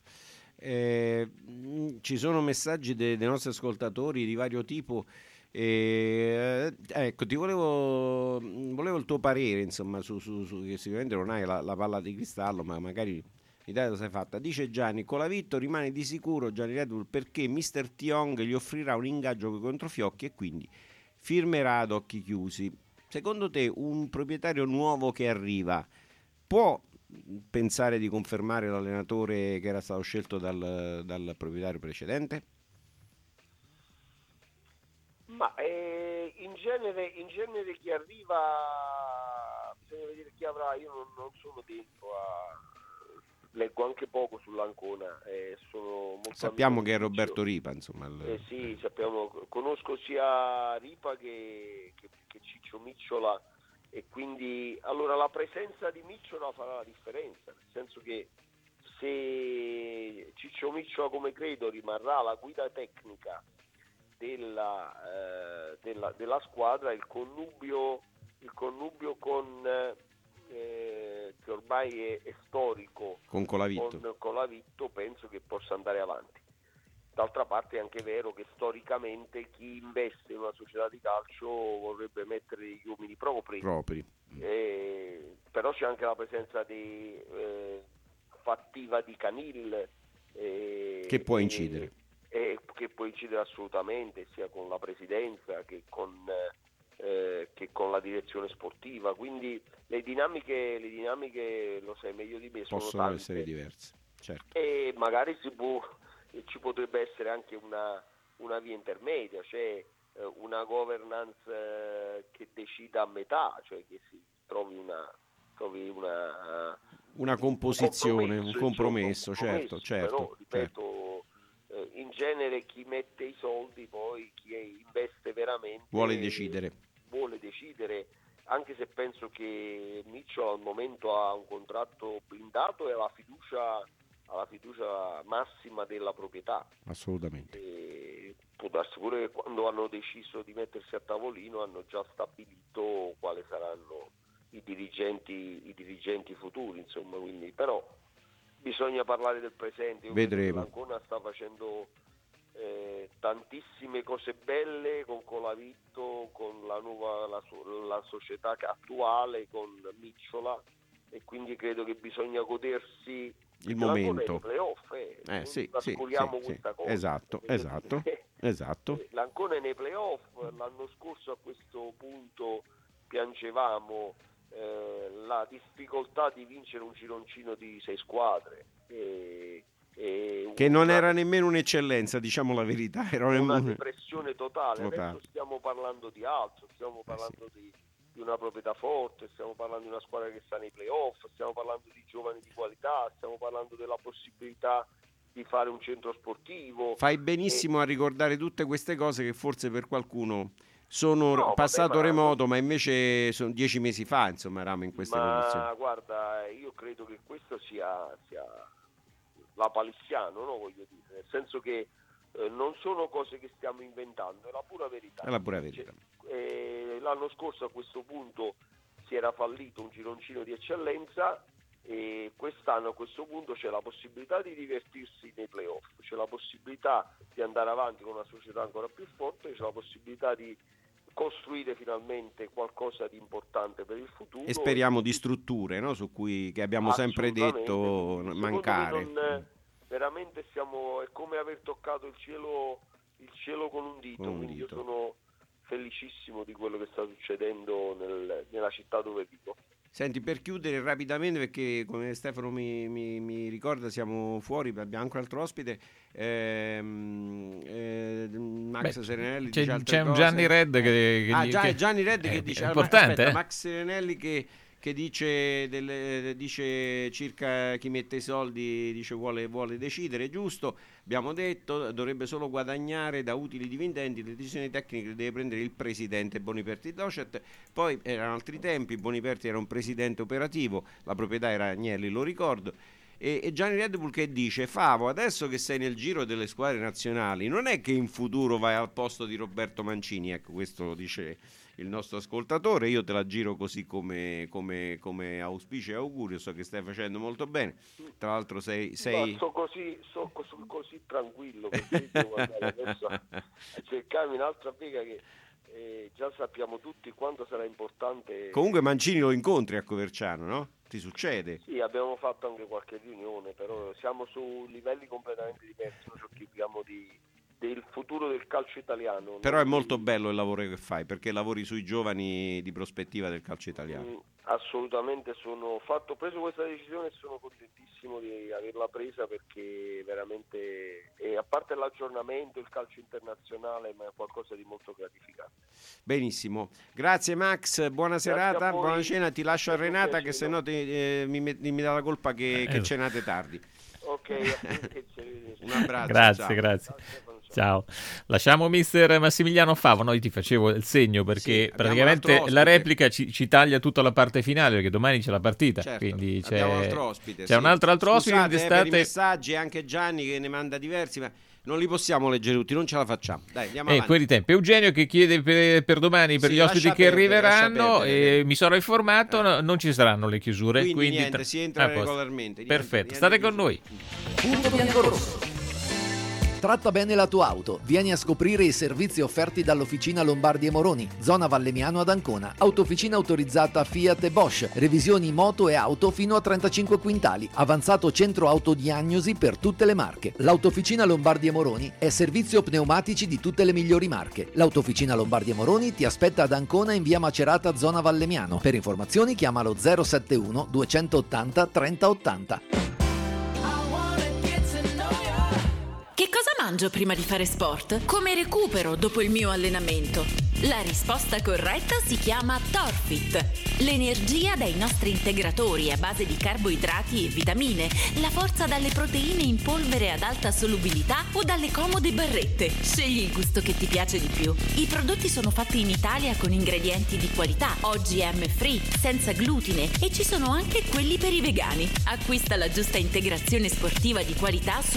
Ci sono messaggi dei nostri ascoltatori di vario tipo, ecco, ti volevo il tuo parere, insomma, su che sicuramente non hai la palla di cristallo, ma magari l'idea lo sei fatta. Dice Gianni: Colavitto rimane di sicuro Gianni Redwood perché Mr. Tiong gli offrirà un ingaggio con i controfiocchi e quindi firmerà ad occhi chiusi. Secondo te un proprietario nuovo che arriva può pensare di confermare l'allenatore che era stato scelto dal proprietario precedente? Ma in genere chi arriva, bisogna vedere chi avrà, io non sono dentro leggo anche poco sull'Ancona, sono molto sappiamo che è Roberto Ripa, insomma. Sì, sappiamo, conosco sia Ripa che Ciccio Micciola, e quindi allora la presenza di Micciola farà la differenza, nel senso che se Ciccio Micciola, come credo, rimarrà la guida tecnica della squadra, il connubio con che ormai è storico con Colavitto, penso che possa andare avanti. D'altra parte è anche vero che storicamente chi investe in una società di calcio vorrebbe mettere gli uomini propri. Però c'è anche la presenza fattiva di Canil, che può incidere. Che può incidere assolutamente, sia con la presidenza che con la direzione sportiva, quindi le dinamiche lo sai meglio di me, possono essere diverse, certo. E magari ci potrebbe essere anche una via intermedia, cioè una governance che decida a metà, cioè che si trovi una composizione, un compromesso, certo. Però, ripeto, in genere chi mette i soldi, poi chi investe veramente vuole decidere, anche se penso che Micciola al momento ha un contratto blindato e ha la fiducia massima della proprietà. Assolutamente. E può darsi pure che quando hanno deciso di mettersi a tavolino hanno già stabilito quali saranno i dirigenti futuri, insomma, quindi però bisogna parlare del presente. Io vedremo. L'Ancona sta facendo tantissime cose belle con Colavitto, con la società attuale, con Micciola, e quindi credo che bisogna godersi il momento. Playoff, trascuriamo questa cosa. Esatto. L'Ancona è nei playoff. L'anno scorso a questo punto piangevamo la difficoltà di vincere un gironcino di 6 squadre che non era nemmeno un'eccellenza, diciamo la verità, era una depressione totale. Adesso stiamo parlando di altro, stiamo parlando di una proprietà forte, stiamo parlando di una squadra che sta nei playoff, stiamo parlando di giovani di qualità, stiamo parlando della possibilità di fare un centro sportivo. Fai benissimo a ricordare tutte queste cose che forse per qualcuno sono passato remoto, ma invece sono 10 mesi fa, insomma, eravamo in queste condizioni. Ma guarda, io credo che questo sia la palissiano, no? Voglio dire, nel senso che non sono cose che stiamo inventando, è la pura verità. L'anno scorso a questo punto si era fallito un gironcino di eccellenza, e quest'anno a questo punto c'è la possibilità di divertirsi nei playoff, c'è la possibilità di andare avanti con una società ancora più forte, c'è la possibilità di costruire finalmente qualcosa di importante per il futuro, e speriamo di strutture, no? Su cui, che abbiamo sempre detto, mancare. Veramente è come aver toccato il cielo con un dito, quindi io sono felicissimo di quello che sta succedendo nella città dove vivo. Senti, per chiudere rapidamente, perché come Stefano mi ricorda siamo fuori, abbiamo anche un altro ospite, Max Serenelli c'è dice altre un cose. Gianni Red che Gianni Red che dice importante, Max Serenelli che dice circa chi mette i soldi, dice vuole decidere, giusto, abbiamo detto, dovrebbe solo guadagnare da utili dividendi, le decisioni tecniche le deve prendere il presidente Boniperti Docet. Poi erano altri tempi, Boniperti era un presidente operativo, la proprietà era Agnelli, lo ricordo. E Gianni Red Bull che dice: Favo, adesso che sei nel giro delle squadre nazionali, non è che in futuro vai al posto di Roberto Mancini, ecco, questo lo dice il nostro ascoltatore, io te la giro così come auspicio e augurio, so che stai facendo molto bene, tra l'altro sei... Sono così tranquillo, perché devo andare adesso a cercarmi un'altra piega che già sappiamo tutti quanto sarà importante. Comunque Mancini lo incontri a Coverciano, no? Ti succede? Sì, abbiamo fatto anche qualche riunione, però siamo su livelli completamente diversi, noi ci occupiamo di del futuro del calcio italiano. Però è molto bello il lavoro che fai, perché lavori sui giovani di prospettiva del calcio italiano. Assolutamente, ho preso questa decisione e sono contentissimo di averla presa, perché veramente, a parte l'aggiornamento, il calcio internazionale, ma è qualcosa di molto gratificante. Benissimo, grazie Max, buona serata, buona cena, ti lascio a Renata che sennò mi dà la colpa che cenate tardi. Ok, un abbraccio. Grazie. Ciao. Lasciamo mister Massimiliano Fava. No, io ti facevo il segno perché praticamente la replica ci taglia tutta la parte finale, perché domani c'è la partita. Certo, quindi c'è un altro ospite. C'è un altro ospite. Scusate, per i messaggi, anche Gianni che ne manda diversi, ma non li possiamo leggere tutti, non ce la facciamo. Dai, andiamo avanti. Quei tempi. Eugenio che chiede per domani per gli ospiti che arriveranno. Mi sono informato, non ci saranno le chiusure. Quindi niente, si entra regolarmente. Perfetto, state con noi. Punto biancorosso. Tratta bene la tua auto. Vieni a scoprire i servizi offerti dall'Officina Lombardi e Moroni, zona Valemiano ad Ancona. Autofficina autorizzata Fiat e Bosch. Revisioni moto e auto fino a 35 quintali. Avanzato centro autodiagnosi per tutte le marche. L'Autofficina Lombardi e Moroni è servizio pneumatici di tutte le migliori marche. L'Autofficina Lombardi e Moroni ti aspetta ad Ancona in via Macerata, zona Valemiano. Per informazioni chiamalo 071 280 3080. Che cosa mangio prima di fare sport? Come recupero dopo il mio allenamento? La risposta corretta si chiama Torfit. L'energia dai nostri integratori a base di carboidrati e vitamine, la forza dalle proteine in polvere ad alta solubilità o dalle comode barrette. Scegli il gusto che ti piace di più. I prodotti sono fatti in Italia con ingredienti di qualità, OGM free, senza glutine, e ci sono anche quelli per i vegani. Acquista la giusta integrazione sportiva di qualità su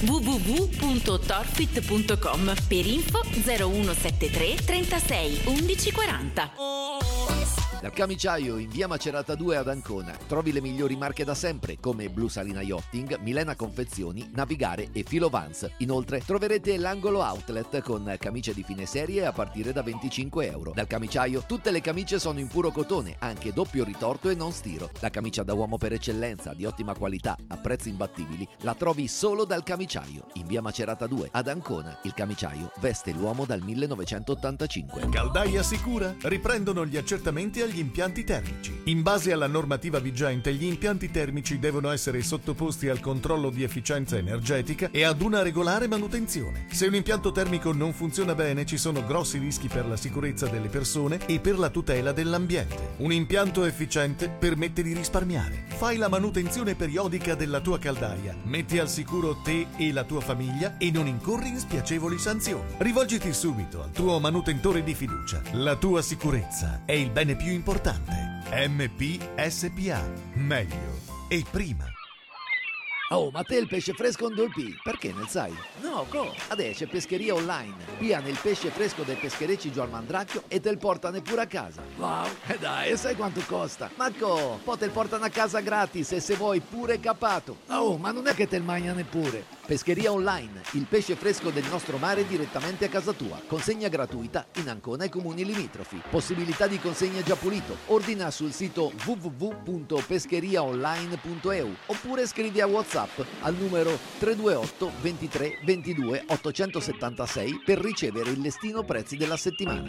www.torfit.com. Per info 0173 36 11 40. Dal Camiciaio in via Macerata 2 ad Ancona trovi le migliori marche da sempre come Blu Salina Yachting, Milena Confezioni, Navigare e Filo Vans. Inoltre troverete l'angolo outlet con camicie di fine serie a partire da €25. Dal Camiciaio tutte le camicie sono in puro cotone, anche doppio ritorto e non stiro. La camicia da uomo per eccellenza, di ottima qualità, a prezzi imbattibili, la trovi solo dal Camiciaio in via Macerata 2 ad Ancona. Il Camiciaio veste l'uomo dal 1985. Caldaia Sicura riprendono gli accertamenti agli impianti termici. In base alla normativa vigente, gli impianti termici devono essere sottoposti al controllo di efficienza energetica e ad una regolare manutenzione. Se un impianto termico non funziona bene, ci sono grossi rischi per la sicurezza delle persone e per la tutela dell'ambiente. Un impianto efficiente permette di risparmiare. Fai la manutenzione periodica della tua caldaia, metti al sicuro te e la tua famiglia e non incorri in spiacevoli sanzioni. Rivolgiti subito al tuo manutentore di fiducia. La tua sicurezza è il bene più importante. MP SPA. Meglio e prima. Oh, ma te il pesce fresco non dolpì? Perché ne sai? No, adesso c'è pescheria online. Pia nel pesce fresco del pescherecci Gior Mandracchio e te il portano pure a casa. Wow, e dai, e sai quanto costa? Marco, poi te il portano a casa gratis e se vuoi pure capato. Oh, ma non è che te il mangia neppure. Pescheria online, il pesce fresco del nostro mare direttamente a casa tua. Consegna gratuita in Ancona e comuni limitrofi. Possibilità di consegna già pulito. Ordina sul sito www.pescheriaonline.eu oppure scrivi a WhatsApp al numero 328 23 22 876 per ricevere il listino prezzi della settimana.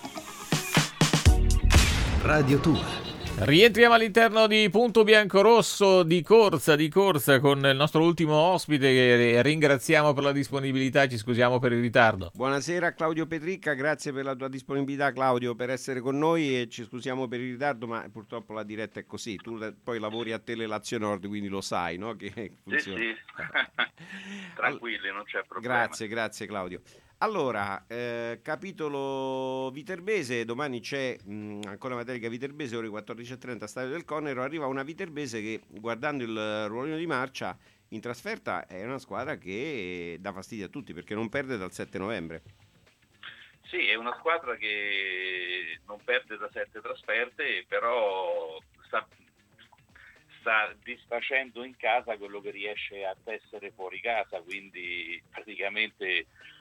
Radio Tua. Rientriamo all'interno di Punto Biancorosso di corsa con il nostro ultimo ospite che ringraziamo per la disponibilità, ci scusiamo per il ritardo. Buonasera Claudio Petricca, grazie per la tua disponibilità Claudio per essere con noi e ci scusiamo per il ritardo, ma purtroppo la diretta è così, tu poi lavori a Telelazio Nord quindi lo sai, no? Che funziona. Sì. Tranquilli, non c'è problema. Grazie Claudio. Allora, capitolo Viterbese, domani c'è ancora Materica Viterbese, ore 14.30, Stadio del Conero, arriva una Viterbese che guardando il ruolino di marcia in trasferta è una squadra che dà fastidio a tutti perché non perde dal 7 novembre. Sì, è una squadra che non perde da 7 trasferte, però sta disfacendo in casa quello che riesce a tessere fuori casa, quindi praticamente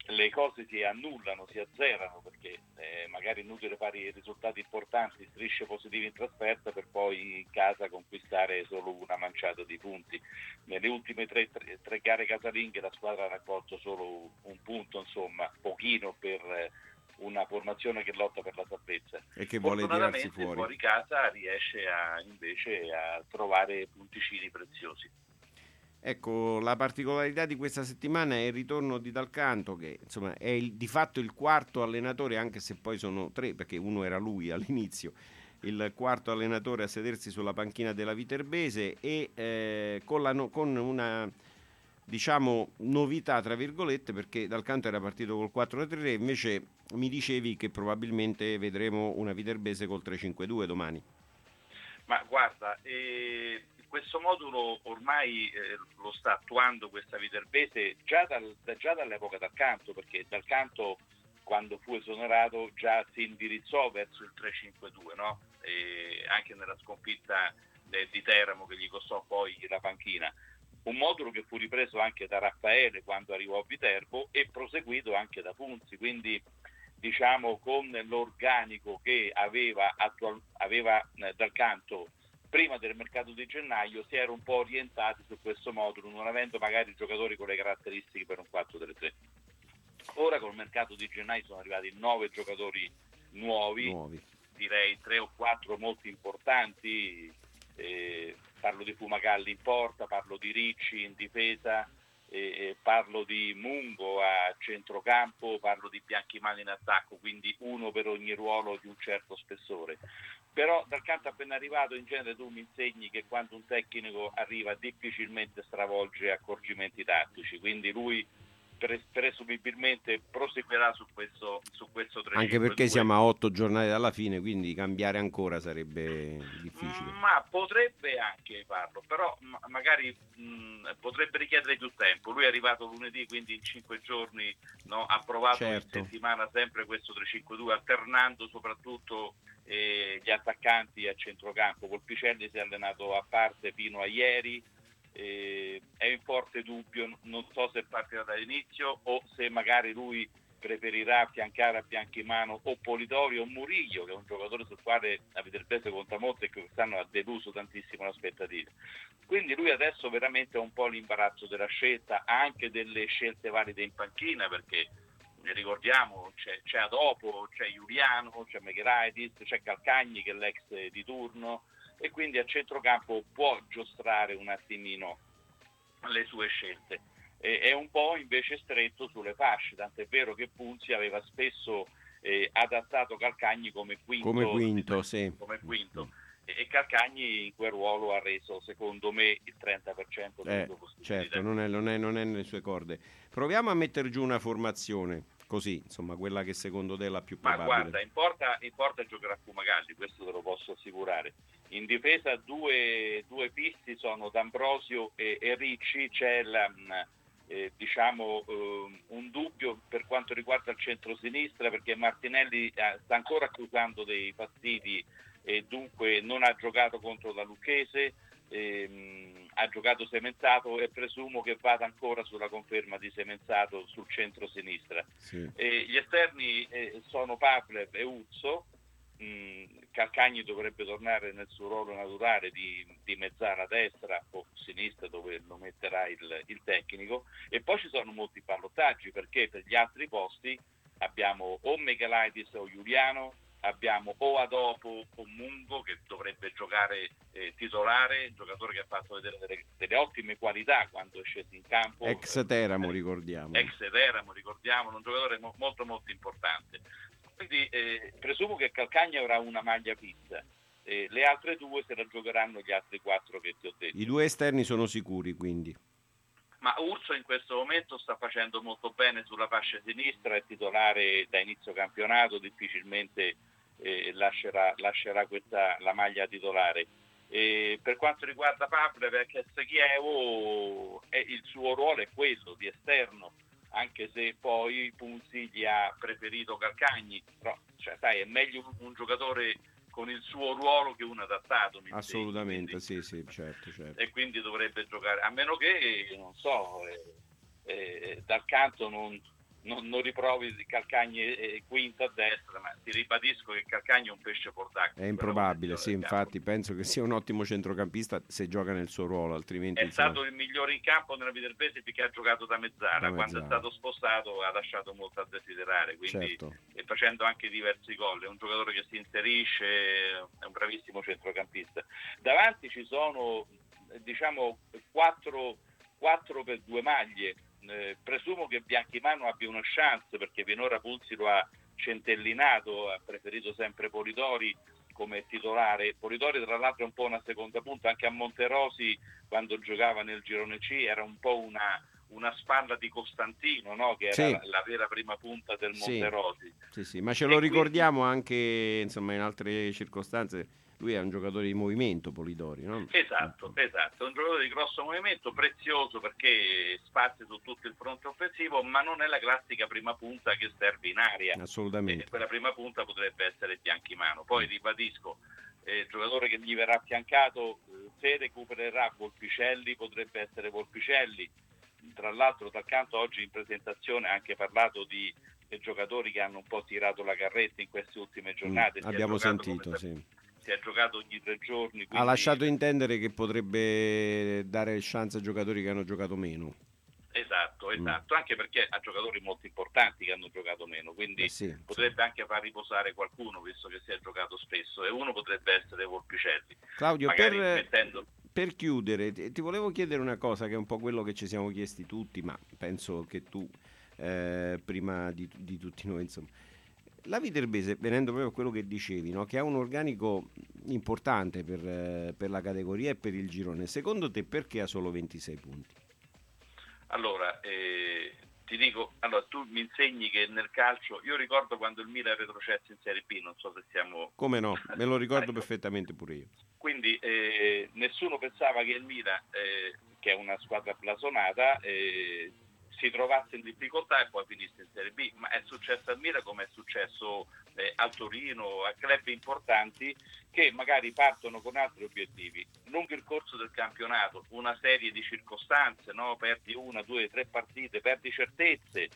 le cose si annullano, si azzerano, perché magari è inutile fare risultati importanti, strisce positive in trasferta per poi in casa conquistare solo una manciata di punti. Nelle ultime tre gare casalinghe la squadra ha raccolto solo un punto, insomma, pochino per una formazione che lotta per la salvezza. E che vuole tirarsi fuori casa riesce invece a trovare punticini preziosi. Ecco, la particolarità di questa settimana è il ritorno di Dal Canto, che insomma è di fatto il quarto allenatore, anche se poi sono tre, perché uno era lui all'inizio, il quarto allenatore a sedersi sulla panchina della Viterbese, e con una, diciamo, novità tra virgolette, perché Dal Canto era partito col 4-3, invece mi dicevi che probabilmente vedremo una Viterbese col 3-5-2 domani. Ma guarda, questo modulo ormai lo sta attuando questa Viterbese già dall'epoca Dal Canto, perché Dal Canto, quando fu esonerato, già si indirizzò verso il 3-5-2, no? Anche nella sconfitta di Teramo, che gli costò poi la panchina. Un modulo che fu ripreso anche da Raffaele quando arrivò a Viterbo e proseguito anche da Punzi, quindi diciamo con l'organico che aveva Dal Canto prima del mercato di gennaio, si era un po' orientati su questo modulo, non avendo magari giocatori con le caratteristiche per un 4-3-3. Ora col mercato di gennaio sono arrivati 9 giocatori nuovi, direi 3 o 4 molto importanti, parlo di Fumagalli in porta, parlo di Ricci in difesa, parlo di Mungo a centrocampo, parlo di Bianchimani in attacco, quindi uno per ogni ruolo di un certo spessore. Però Dal Canto appena arrivato, in genere tu mi insegni che quando un tecnico arriva difficilmente stravolge accorgimenti tattici, quindi lui presumibilmente proseguirà su questo 3-5-2. Anche perché siamo a 8 giornate dalla fine, quindi cambiare ancora sarebbe difficile. Ma potrebbe anche farlo, però magari potrebbe richiedere più tempo. Lui è arrivato lunedì, quindi in 5 giorni, no, ha provato in settimana sempre questo 3-5-2, alternando soprattutto gli attaccanti a centrocampo. Colpicelli si è allenato a parte fino a ieri. È in forte dubbio, non so se partirà dall'inizio o se magari lui preferirà affiancare a Bianchimano o Politorio o Murillo, che è un giocatore sul quale la Viterbese conta molto e che quest'anno ha deluso tantissimo le aspettative. Quindi lui adesso veramente ha un po' l'imbarazzo della scelta, anche delle scelte valide in panchina, perché ricordiamo c'è Adopo, c'è Giuliano, c'è Megheraitis, c'è Calcagni che è l'ex di turno, e quindi a centrocampo può giostrare un attimino le sue scelte. È un po' invece stretto sulle fasce, tant'è vero che Punzi aveva spesso adattato Calcagni come quinto, sì. Come quinto. E Calcagni in quel ruolo ha reso, secondo me, il 30% delle sue possibilità. Certo, non è nelle sue corde. Proviamo a mettere giù una formazione, così, insomma, quella che secondo te è la più probabile. Ma guarda, in porta giocherà Fumagalli, questo te lo posso assicurare. In difesa due pisti sono D'Ambrosio e Ricci, c'è un dubbio per quanto riguarda il centro-sinistra, perché Martinelli sta ancora accusando dei fastidi e dunque non ha giocato contro la Lucchese, ha giocato Semenzato e presumo che vada ancora sulla conferma di Semenzato sul centro-sinistra. Sì. Gli esterni sono Pavlev e Uzzo. Calcagni dovrebbe tornare nel suo ruolo naturale di mezzala destra o sinistra, dove lo metterà il tecnico, e poi ci sono molti ballottaggi, perché per gli altri posti abbiamo o Meghelaitis o Giuliano, abbiamo o Adopo o Mungo, che dovrebbe giocare titolare, un giocatore che ha fatto vedere delle ottime qualità quando è sceso in campo, ex Teramo ricordiamo, un giocatore molto molto importante. Quindi presumo che Calcagni avrà una maglia fissa, le altre due se la giocheranno gli altri 4 che ti ho detto. I 2 esterni sono sicuri, quindi. Ma Urso in questo momento sta facendo molto bene sulla fascia sinistra, è titolare da inizio campionato, difficilmente lascerà la maglia titolare. Per quanto riguarda Pavlev e Chievo, il suo ruolo è quello di esterno, anche se poi Punzi gli ha preferito Calcagni, però sai, è meglio un giocatore con il suo ruolo che un adattato. Assolutamente, quindi, sì, certo. E quindi dovrebbe giocare, a meno che, non so, Dal Canto non non riprovi Calcagni e quinto a destra, ma ti ribadisco che Calcagni è un pesce fuor d'acqua. È improbabile, sì, infatti penso che sia un ottimo centrocampista se gioca nel suo ruolo, altrimenti... È stato il migliore in campo nella Viterbese perché ha giocato da mezzala, quando è stato spostato ha lasciato molto a desiderare, quindi e facendo anche diversi gol, è un giocatore che si inserisce, è un bravissimo centrocampista. Davanti ci sono, diciamo, 4 per 2 maglie. Presumo che Bianchimano abbia una chance perché finora Pulsi lo ha centellinato, ha preferito sempre Polidori come titolare. Polidori tra l'altro è un po' una seconda punta, anche a Monterosi quando giocava nel girone C era un po' una spalla di Costantino, no? Che era la vera prima punta del Monterosi. Sì, ma ce lo ricordiamo anche insomma in altre circostanze. Lui è un giocatore di movimento, Polidori, no? Esatto, è un giocatore di grosso movimento, prezioso perché spazia su tutto il fronte offensivo, ma non è la classica prima punta che serve in aria. Assolutamente. Quella prima punta potrebbe essere Bianchimano. Poi ribadisco, il giocatore che gli verrà affiancato, se recupererà Volpicelli, potrebbe essere Volpicelli. Tra l'altro dal canto oggi in presentazione ha anche parlato di giocatori che hanno un po' tirato la carretta in queste ultime giornate. Abbiamo sentito, si è giocato ogni 3 giorni. Ha lasciato intendere che potrebbe dare chance a giocatori che hanno giocato meno. Esatto, anche perché ha giocatori molto importanti che hanno giocato meno, quindi potrebbe anche far riposare qualcuno visto che si è giocato spesso, e uno potrebbe essere Volpicelli. Claudio, per chiudere ti volevo chiedere una cosa che è un po' quello che ci siamo chiesti tutti, ma penso che tu prima di tutti noi, insomma. La Viterbese, venendo proprio a quello che dicevi, no? Che ha un organico importante per la categoria e per il girone, secondo te perché ha solo 26 punti? Allora, ti dico, tu mi insegni che nel calcio, io ricordo quando il Milan è retrocesso in Serie B, non so se siamo... Come no, me lo ricordo perfettamente pure io. Quindi nessuno pensava che il Milan, che è una squadra blasonata, si trovasse in difficoltà e poi finisse in Serie B, ma è successo al Milan come è successo al Torino, a club importanti che magari partono con altri obiettivi. Lungo il corso del campionato, una serie di circostanze, no? Perdi 1, 2, 3 partite, perdi certezze,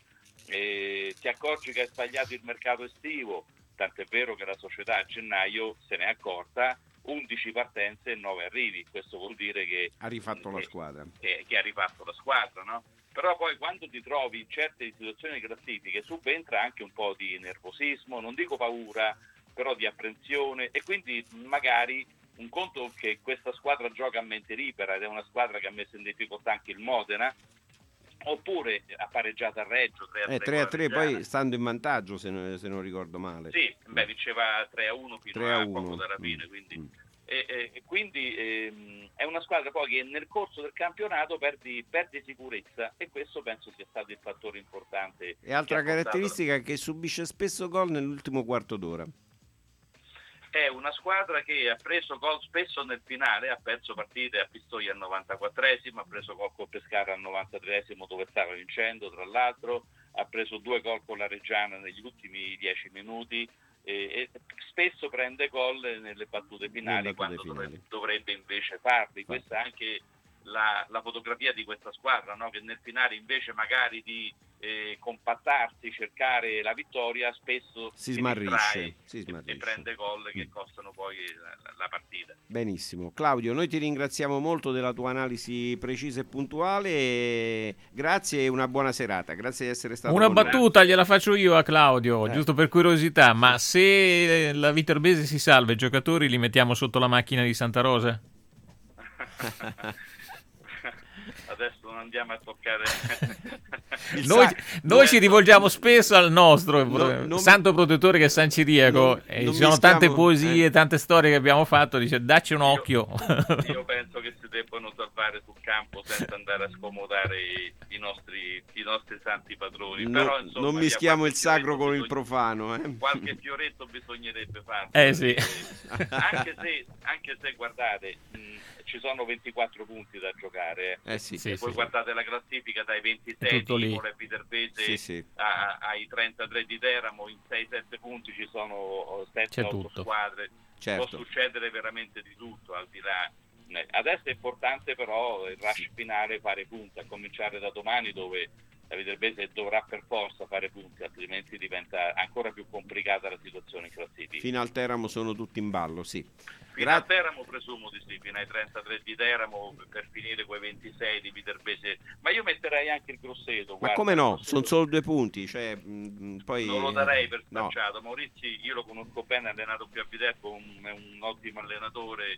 ti accorgi che hai sbagliato il mercato estivo, tant'è vero che la società a gennaio se ne è accorta, 11 partenze e 9 arrivi, questo vuol dire che ha rifatto la squadra, che ha rifatto la squadra, no? Però poi quando ti trovi in certe situazioni di classifiche subentra anche un po' di nervosismo, non dico paura, però di apprensione, e quindi magari un conto che questa squadra gioca a mente libera ed è una squadra che ha messo in difficoltà anche il Modena, oppure ha pareggiato a Reggio 3-3, poi stando in vantaggio se non ricordo male. Sì, vinceva 3-1 fino a poco dalla fine, quindi... quindi è una squadra poi che nel corso del campionato perde sicurezza, e questo penso sia stato il fattore importante. E altra caratteristica è che subisce spesso gol nell'ultimo quarto d'ora. È una squadra che ha preso gol spesso nel finale, ha perso partite a Pistoia al 94esimo, ha preso gol con Pescara al 93esimo dove stava vincendo, tra l'altro ha preso 2 gol con la Reggiana negli ultimi 10 minuti, e spesso prende gol nelle battute finali quando dovrebbe invece farli. Questa è anche la fotografia di questa squadra, no? Che nel finale invece magari di compattarsi, cercare la vittoria, spesso si smarrisce e prende gol che costano poi la partita. Benissimo. Claudio, noi ti ringraziamo molto della tua analisi precisa e puntuale, grazie e una buona serata, grazie di essere stato una con battuta gliela faccio io a Claudio, giusto per curiosità, ma se la Viterbese si salva, i giocatori li mettiamo sotto la macchina di Santa Rosa? Adesso non andiamo a toccare noi ci rivolgiamo spesso al nostro santo protettore che è San Ciriaco, e ci sono tante poesie, tante storie che abbiamo fatto, dice dacci un occhio. Io penso che si debbano salvare sul campo senza andare a scomodare i nostri santi padroni. Però, insomma, non mischiamo il sacro con il profano, qualche fioretto bisognerebbe farlo, sì. anche se guardate, ci sono 24 punti da giocare, poi guardate la classifica dai 26 Tivoli e Viterbese ai 33 di Teramo, in 6-7 punti ci sono 7-8 squadre, può succedere veramente di tutto al di là. Adesso è importante però il rush finale, fare punti, a cominciare da domani dove la Viterbese dovrà per forza fare punti, altrimenti diventa ancora più complicata la situazione in classifica. Fino al Teramo sono tutti in ballo, sì. Fino a Teramo presumo di sì, fino ai 33 di Teramo, per finire quei 26 di Viterbese, ma io metterei anche il Grosseto. Ma come no? Sono solo 2 punti, cioè, poi non lo darei per no. spacciato. Maurizi io lo conosco bene, ha allenato più a Viterbo, è un ottimo allenatore,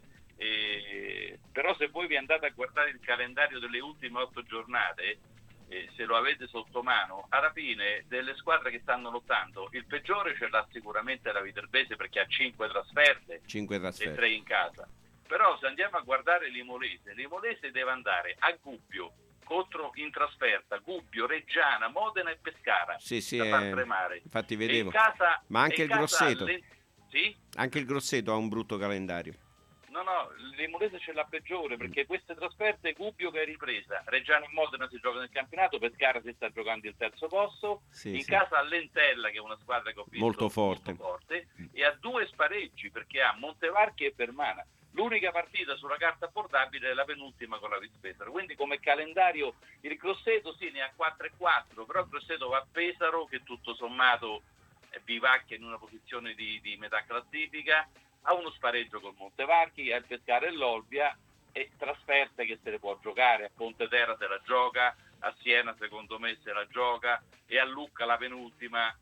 però se voi vi andate a guardare il calendario delle ultime 8 giornate, se lo avete sotto mano, alla fine delle squadre che stanno lottando il peggiore ce l'ha sicuramente la Viterbese, perché ha 5 trasferte e 3 in casa. Però se andiamo a guardare l'Imolese deve andare a Gubbio contro in trasferta, Gubbio, Reggiana, Modena e Pescara, da far tremare. Infatti vedevo, ma anche il Grosseto sì? Anche il Grosseto ha un brutto calendario. No, l'Imolese ce l'ha peggiore, perché queste trasferte, Gubbio che è ripresa, Reggiano e Modena si gioca nel campionato, Pescara si sta giocando il terzo posto, casa a Lentella, che è una squadra che ho visto molto forte, e ha 2 spareggi, perché ha Montevarchi e Fermana. L'unica partita sulla carta abbordabile è la penultima con la Vispesaro, quindi come calendario il Grosseto ne ha 4-4, però il Grosseto va a Pesaro, che tutto sommato vivacchia in una posizione di metà classifica, ha uno spareggio col Montevarchi, a Pescara e l'Olbia, e trasferte che se le può giocare. A Pontedera se la gioca, a Siena secondo me se la gioca, e a Lucca la penultima.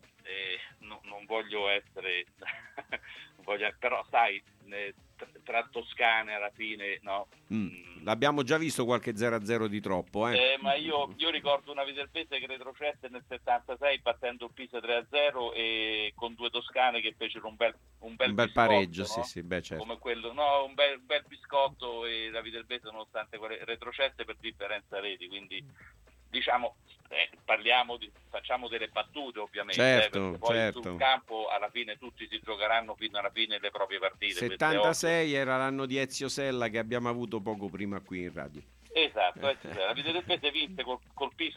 Non voglio essere però sai, tra Toscane alla fine no. L'abbiamo già visto qualche 0-0 di troppo, ma io ricordo una Viterbese che retrocesse nel 76 battendo il Pisa 3-0 e con 2 toscane che fecero un bel pareggio, no? certo. Come quello, un bel biscotto, e la Viterbese nonostante retrocesse per differenza reti, quindi diciamo facciamo delle battute ovviamente, perché poi sul campo alla fine tutti si giocheranno fino alla fine le proprie partite. 76 era l'anno di Ezio Sella, che abbiamo avuto poco prima qui in radio. Esatto, la Viterbese vinse col Pisa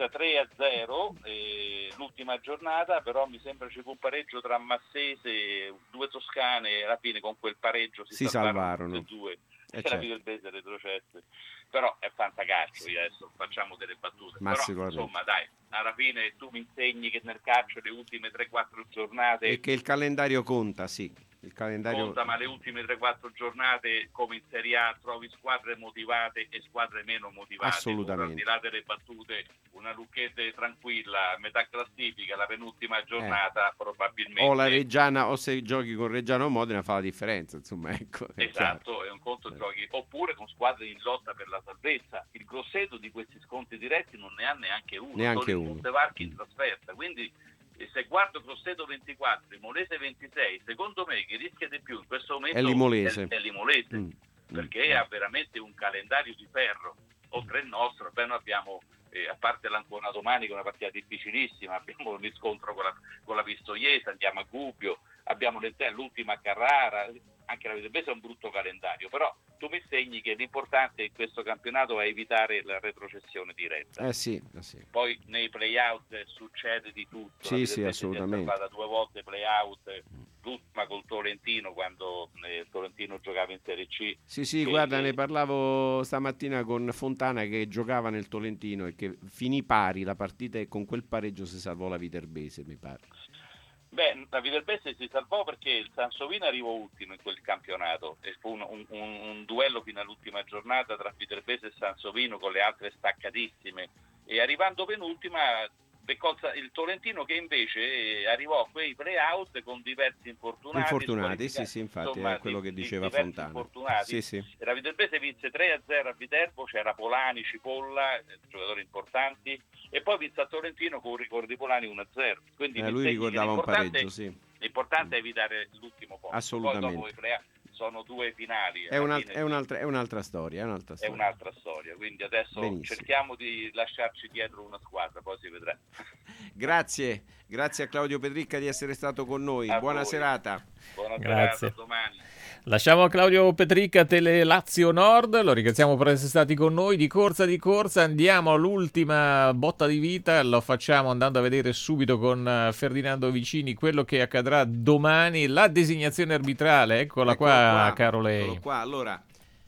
3-0 l'ultima giornata, però mi sembra ci fu un pareggio tra Massese, 2 toscane, e alla fine con quel pareggio si salvarono tutti e 2. La Viterbese retrocesse, però è fantacalcio. Io adesso facciamo delle battute, però insomma dai, alla fine tu mi insegni che nel calcio le ultime 3-4 giornate, e che il calendario conta, conta, ma le ultime 3-4 giornate come in Serie A trovi squadre motivate e squadre meno motivate. Assolutamente. Al di là delle battute, una Lucchese tranquilla, metà classifica, la penultima giornata probabilmente. O la Reggiana, o se giochi con Reggiano o Modena fa la differenza, insomma, ecco. Esatto, è un conto giochi, oppure con squadre in lotta per la salvezza. Il Grosseto di questi scontri diretti non ne ha neanche uno. Il Montevarchi in trasferta, quindi se guardo Grosseto 24, Imolese 26, secondo me chi rischia di più in questo momento è l'Imolese, perché ha veramente un calendario di ferro, oltre il nostro. Noi abbiamo, a parte l'Ancona domani che è una partita difficilissima, abbiamo un riscontro con la Pistoiese, andiamo a Gubbio, abbiamo l'ultima a Carrara, anche la Viterbese è un brutto calendario, però tu mi insegni che l'importante in questo campionato è evitare la retrocessione diretta. Sì. Poi nei play-out succede di tutto. Sì, assolutamente. Si è salvata 2 volte play-out, l'ultima col Tolentino, quando il Tolentino giocava in Serie C. Sì, guarda, ne parlavo stamattina con Fontana, che giocava nel Tolentino e che finì pari la partita, e con quel pareggio si salvò la Viterbese, mi pare. La Viterbese si salvò perché il Sansovino arrivò ultimo in quel campionato, e fu un duello fino all'ultima giornata tra Viterbese e Sansovino, con le altre staccatissime, e arrivando penultima il Tolentino, che invece arrivò a quei play-out con diversi infortunati, sì, infatti, insomma, è quello che diceva Fontana. Sì. E la Viterbese vinse 3-0 a Viterbo, c'era Polani, Cipolla, giocatori importanti, e poi vinse a Tolentino con un rigore di Polani 1-0. Quindi lui ricordava un pareggio, sì. L'importante è evitare l'ultimo posto. Assolutamente. Poi dopo sono 2 finali. È un'altra storia. È un'altra storia, quindi adesso cerchiamo di lasciarci dietro una squadra, poi si vedrà. Grazie a Claudio Pedricca di essere stato con noi. Buona serata. Buona Grazie. serata, domani. Lasciamo a Claudio Pedricca Tele Lazio Nord, lo ringraziamo per essere stati con noi. Di corsa andiamo all'ultima botta di vita, lo facciamo andando a vedere subito con Ferdinando Vicini quello che accadrà domani, la designazione arbitrale, eccola qua, caro lei. Allora,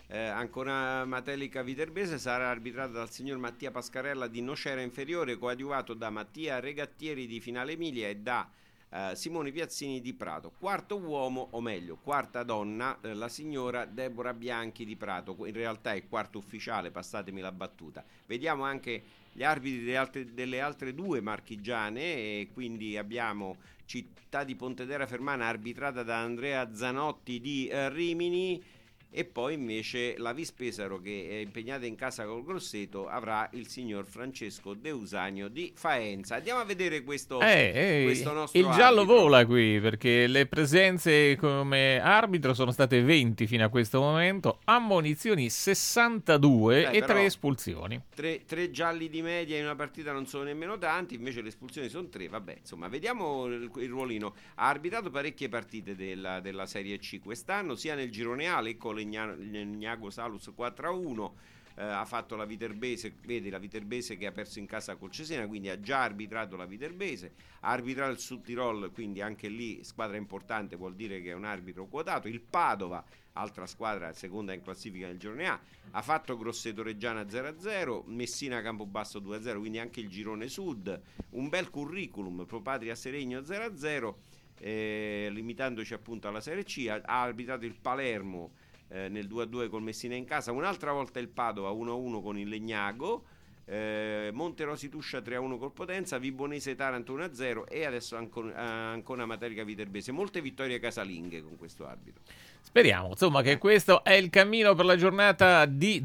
Ancona Matelica Viterbese sarà arbitrata dal signor Mattia Pascarella di Nocera Inferiore, coadiuvato da Mattia Regattieri di Finale Emilia e da Simone Piazzini di Prato. Quarto uomo, o meglio quarta donna, la signora Deborah Bianchi di Prato. In realtà è quarto ufficiale, passatemi la battuta. Vediamo anche gli arbitri delle altre due marchigiane, e quindi abbiamo Città di Pontedera Fermana arbitrata da Andrea Zanotti di Rimini, e poi invece la Vispesaro, che è impegnata in casa col Grosseto, avrà il signor Francesco Deusanio di Faenza. Andiamo a vedere questo nostro il giallo arbitro. vola qui, perché le presenze come arbitro sono state 20 fino a questo momento, ammonizioni 62 e 3 espulsioni. 3 gialli di media in una partita non sono nemmeno tanti, invece le espulsioni sono 3. Vabbè, insomma, vediamo il ruolino. Ha arbitrato parecchie partite della Serie C quest'anno, sia nel girone A, Lecco Legnago Salus 4-1, ha fatto la Viterbese, vedi la Viterbese che ha perso in casa col Cesena, quindi ha già arbitrato la Viterbese, ha arbitrato il Sud Tirol, quindi anche lì squadra importante, vuol dire che è un arbitro quotato. Il Padova, altra squadra seconda in classifica nel girone A, ha fatto Grosseto Reggiana 0-0, Messina Campobasso 2-0, quindi anche il girone Sud, un bel curriculum, Pro Patria Seregno 0-0, limitandoci appunto alla Serie C. Ha arbitrato il Palermo nel 2-2 col Messina in casa, un'altra volta il Padova 1-1 con il Legnago, Monterosi Tuscia 3-1 col Potenza, Vibonese Taranto 1-0 e adesso Ancona Materica Viterbese. Molte vittorie casalinghe con questo arbitro. Speriamo, insomma, che questo è il cammino per la giornata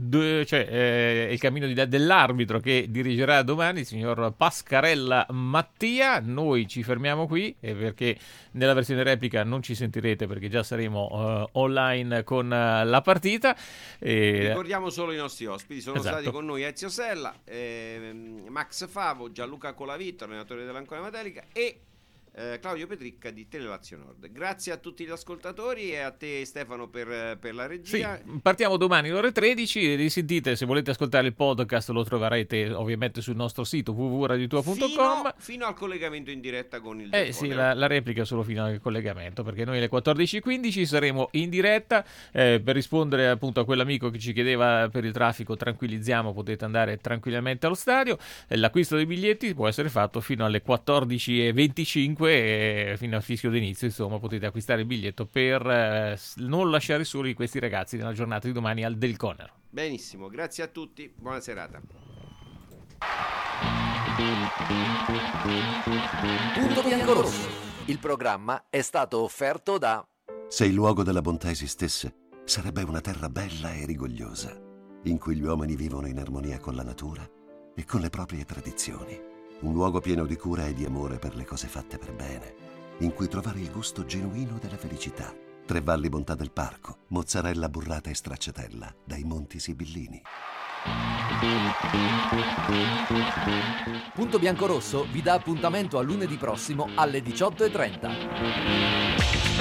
il cammino dell'arbitro che dirigerà domani il signor Pascarella Mattia. Noi ci fermiamo qui, perché nella versione replica non ci sentirete, perché già saremo online con la partita. Ricordiamo solo i nostri ospiti, sono Esatto. stati con noi Ezio Sella, Max Favo, Gianluca Colavitto, allenatore dell'Ancona Matelica, e Claudio Petricca di Telelazio Nord. Grazie a tutti gli ascoltatori e a te Stefano per la regia. Sì, partiamo domani alle ore 13, risentite, se volete ascoltare il podcast lo troverete ovviamente sul nostro sito www.radiotua.com fino al collegamento in diretta con il sì, la replica solo fino al collegamento, perché noi alle 14.15 saremo in diretta. Per rispondere appunto a quell'amico che ci chiedeva per il traffico, tranquillizziamo, potete andare tranquillamente allo stadio. L'acquisto dei biglietti può essere fatto fino alle 14.25 e fino al fischio d'inizio, insomma potete acquistare il biglietto per non lasciare soli questi ragazzi nella giornata di domani al Del Conero. Benissimo, grazie a tutti, buona serata. Punto Biancorosso. Il programma è stato offerto da... Se il luogo della bontà esistesse, sarebbe una terra bella e rigogliosa, in cui gli uomini vivono in armonia con la natura e con le proprie tradizioni. Un luogo pieno di cura e di amore per le cose fatte per bene, in cui trovare il gusto genuino della felicità. Tre Valli Bontà del Parco, mozzarella burrata e stracciatella dai Monti Sibillini. Punto Biancorosso vi dà appuntamento a lunedì prossimo alle 18.30.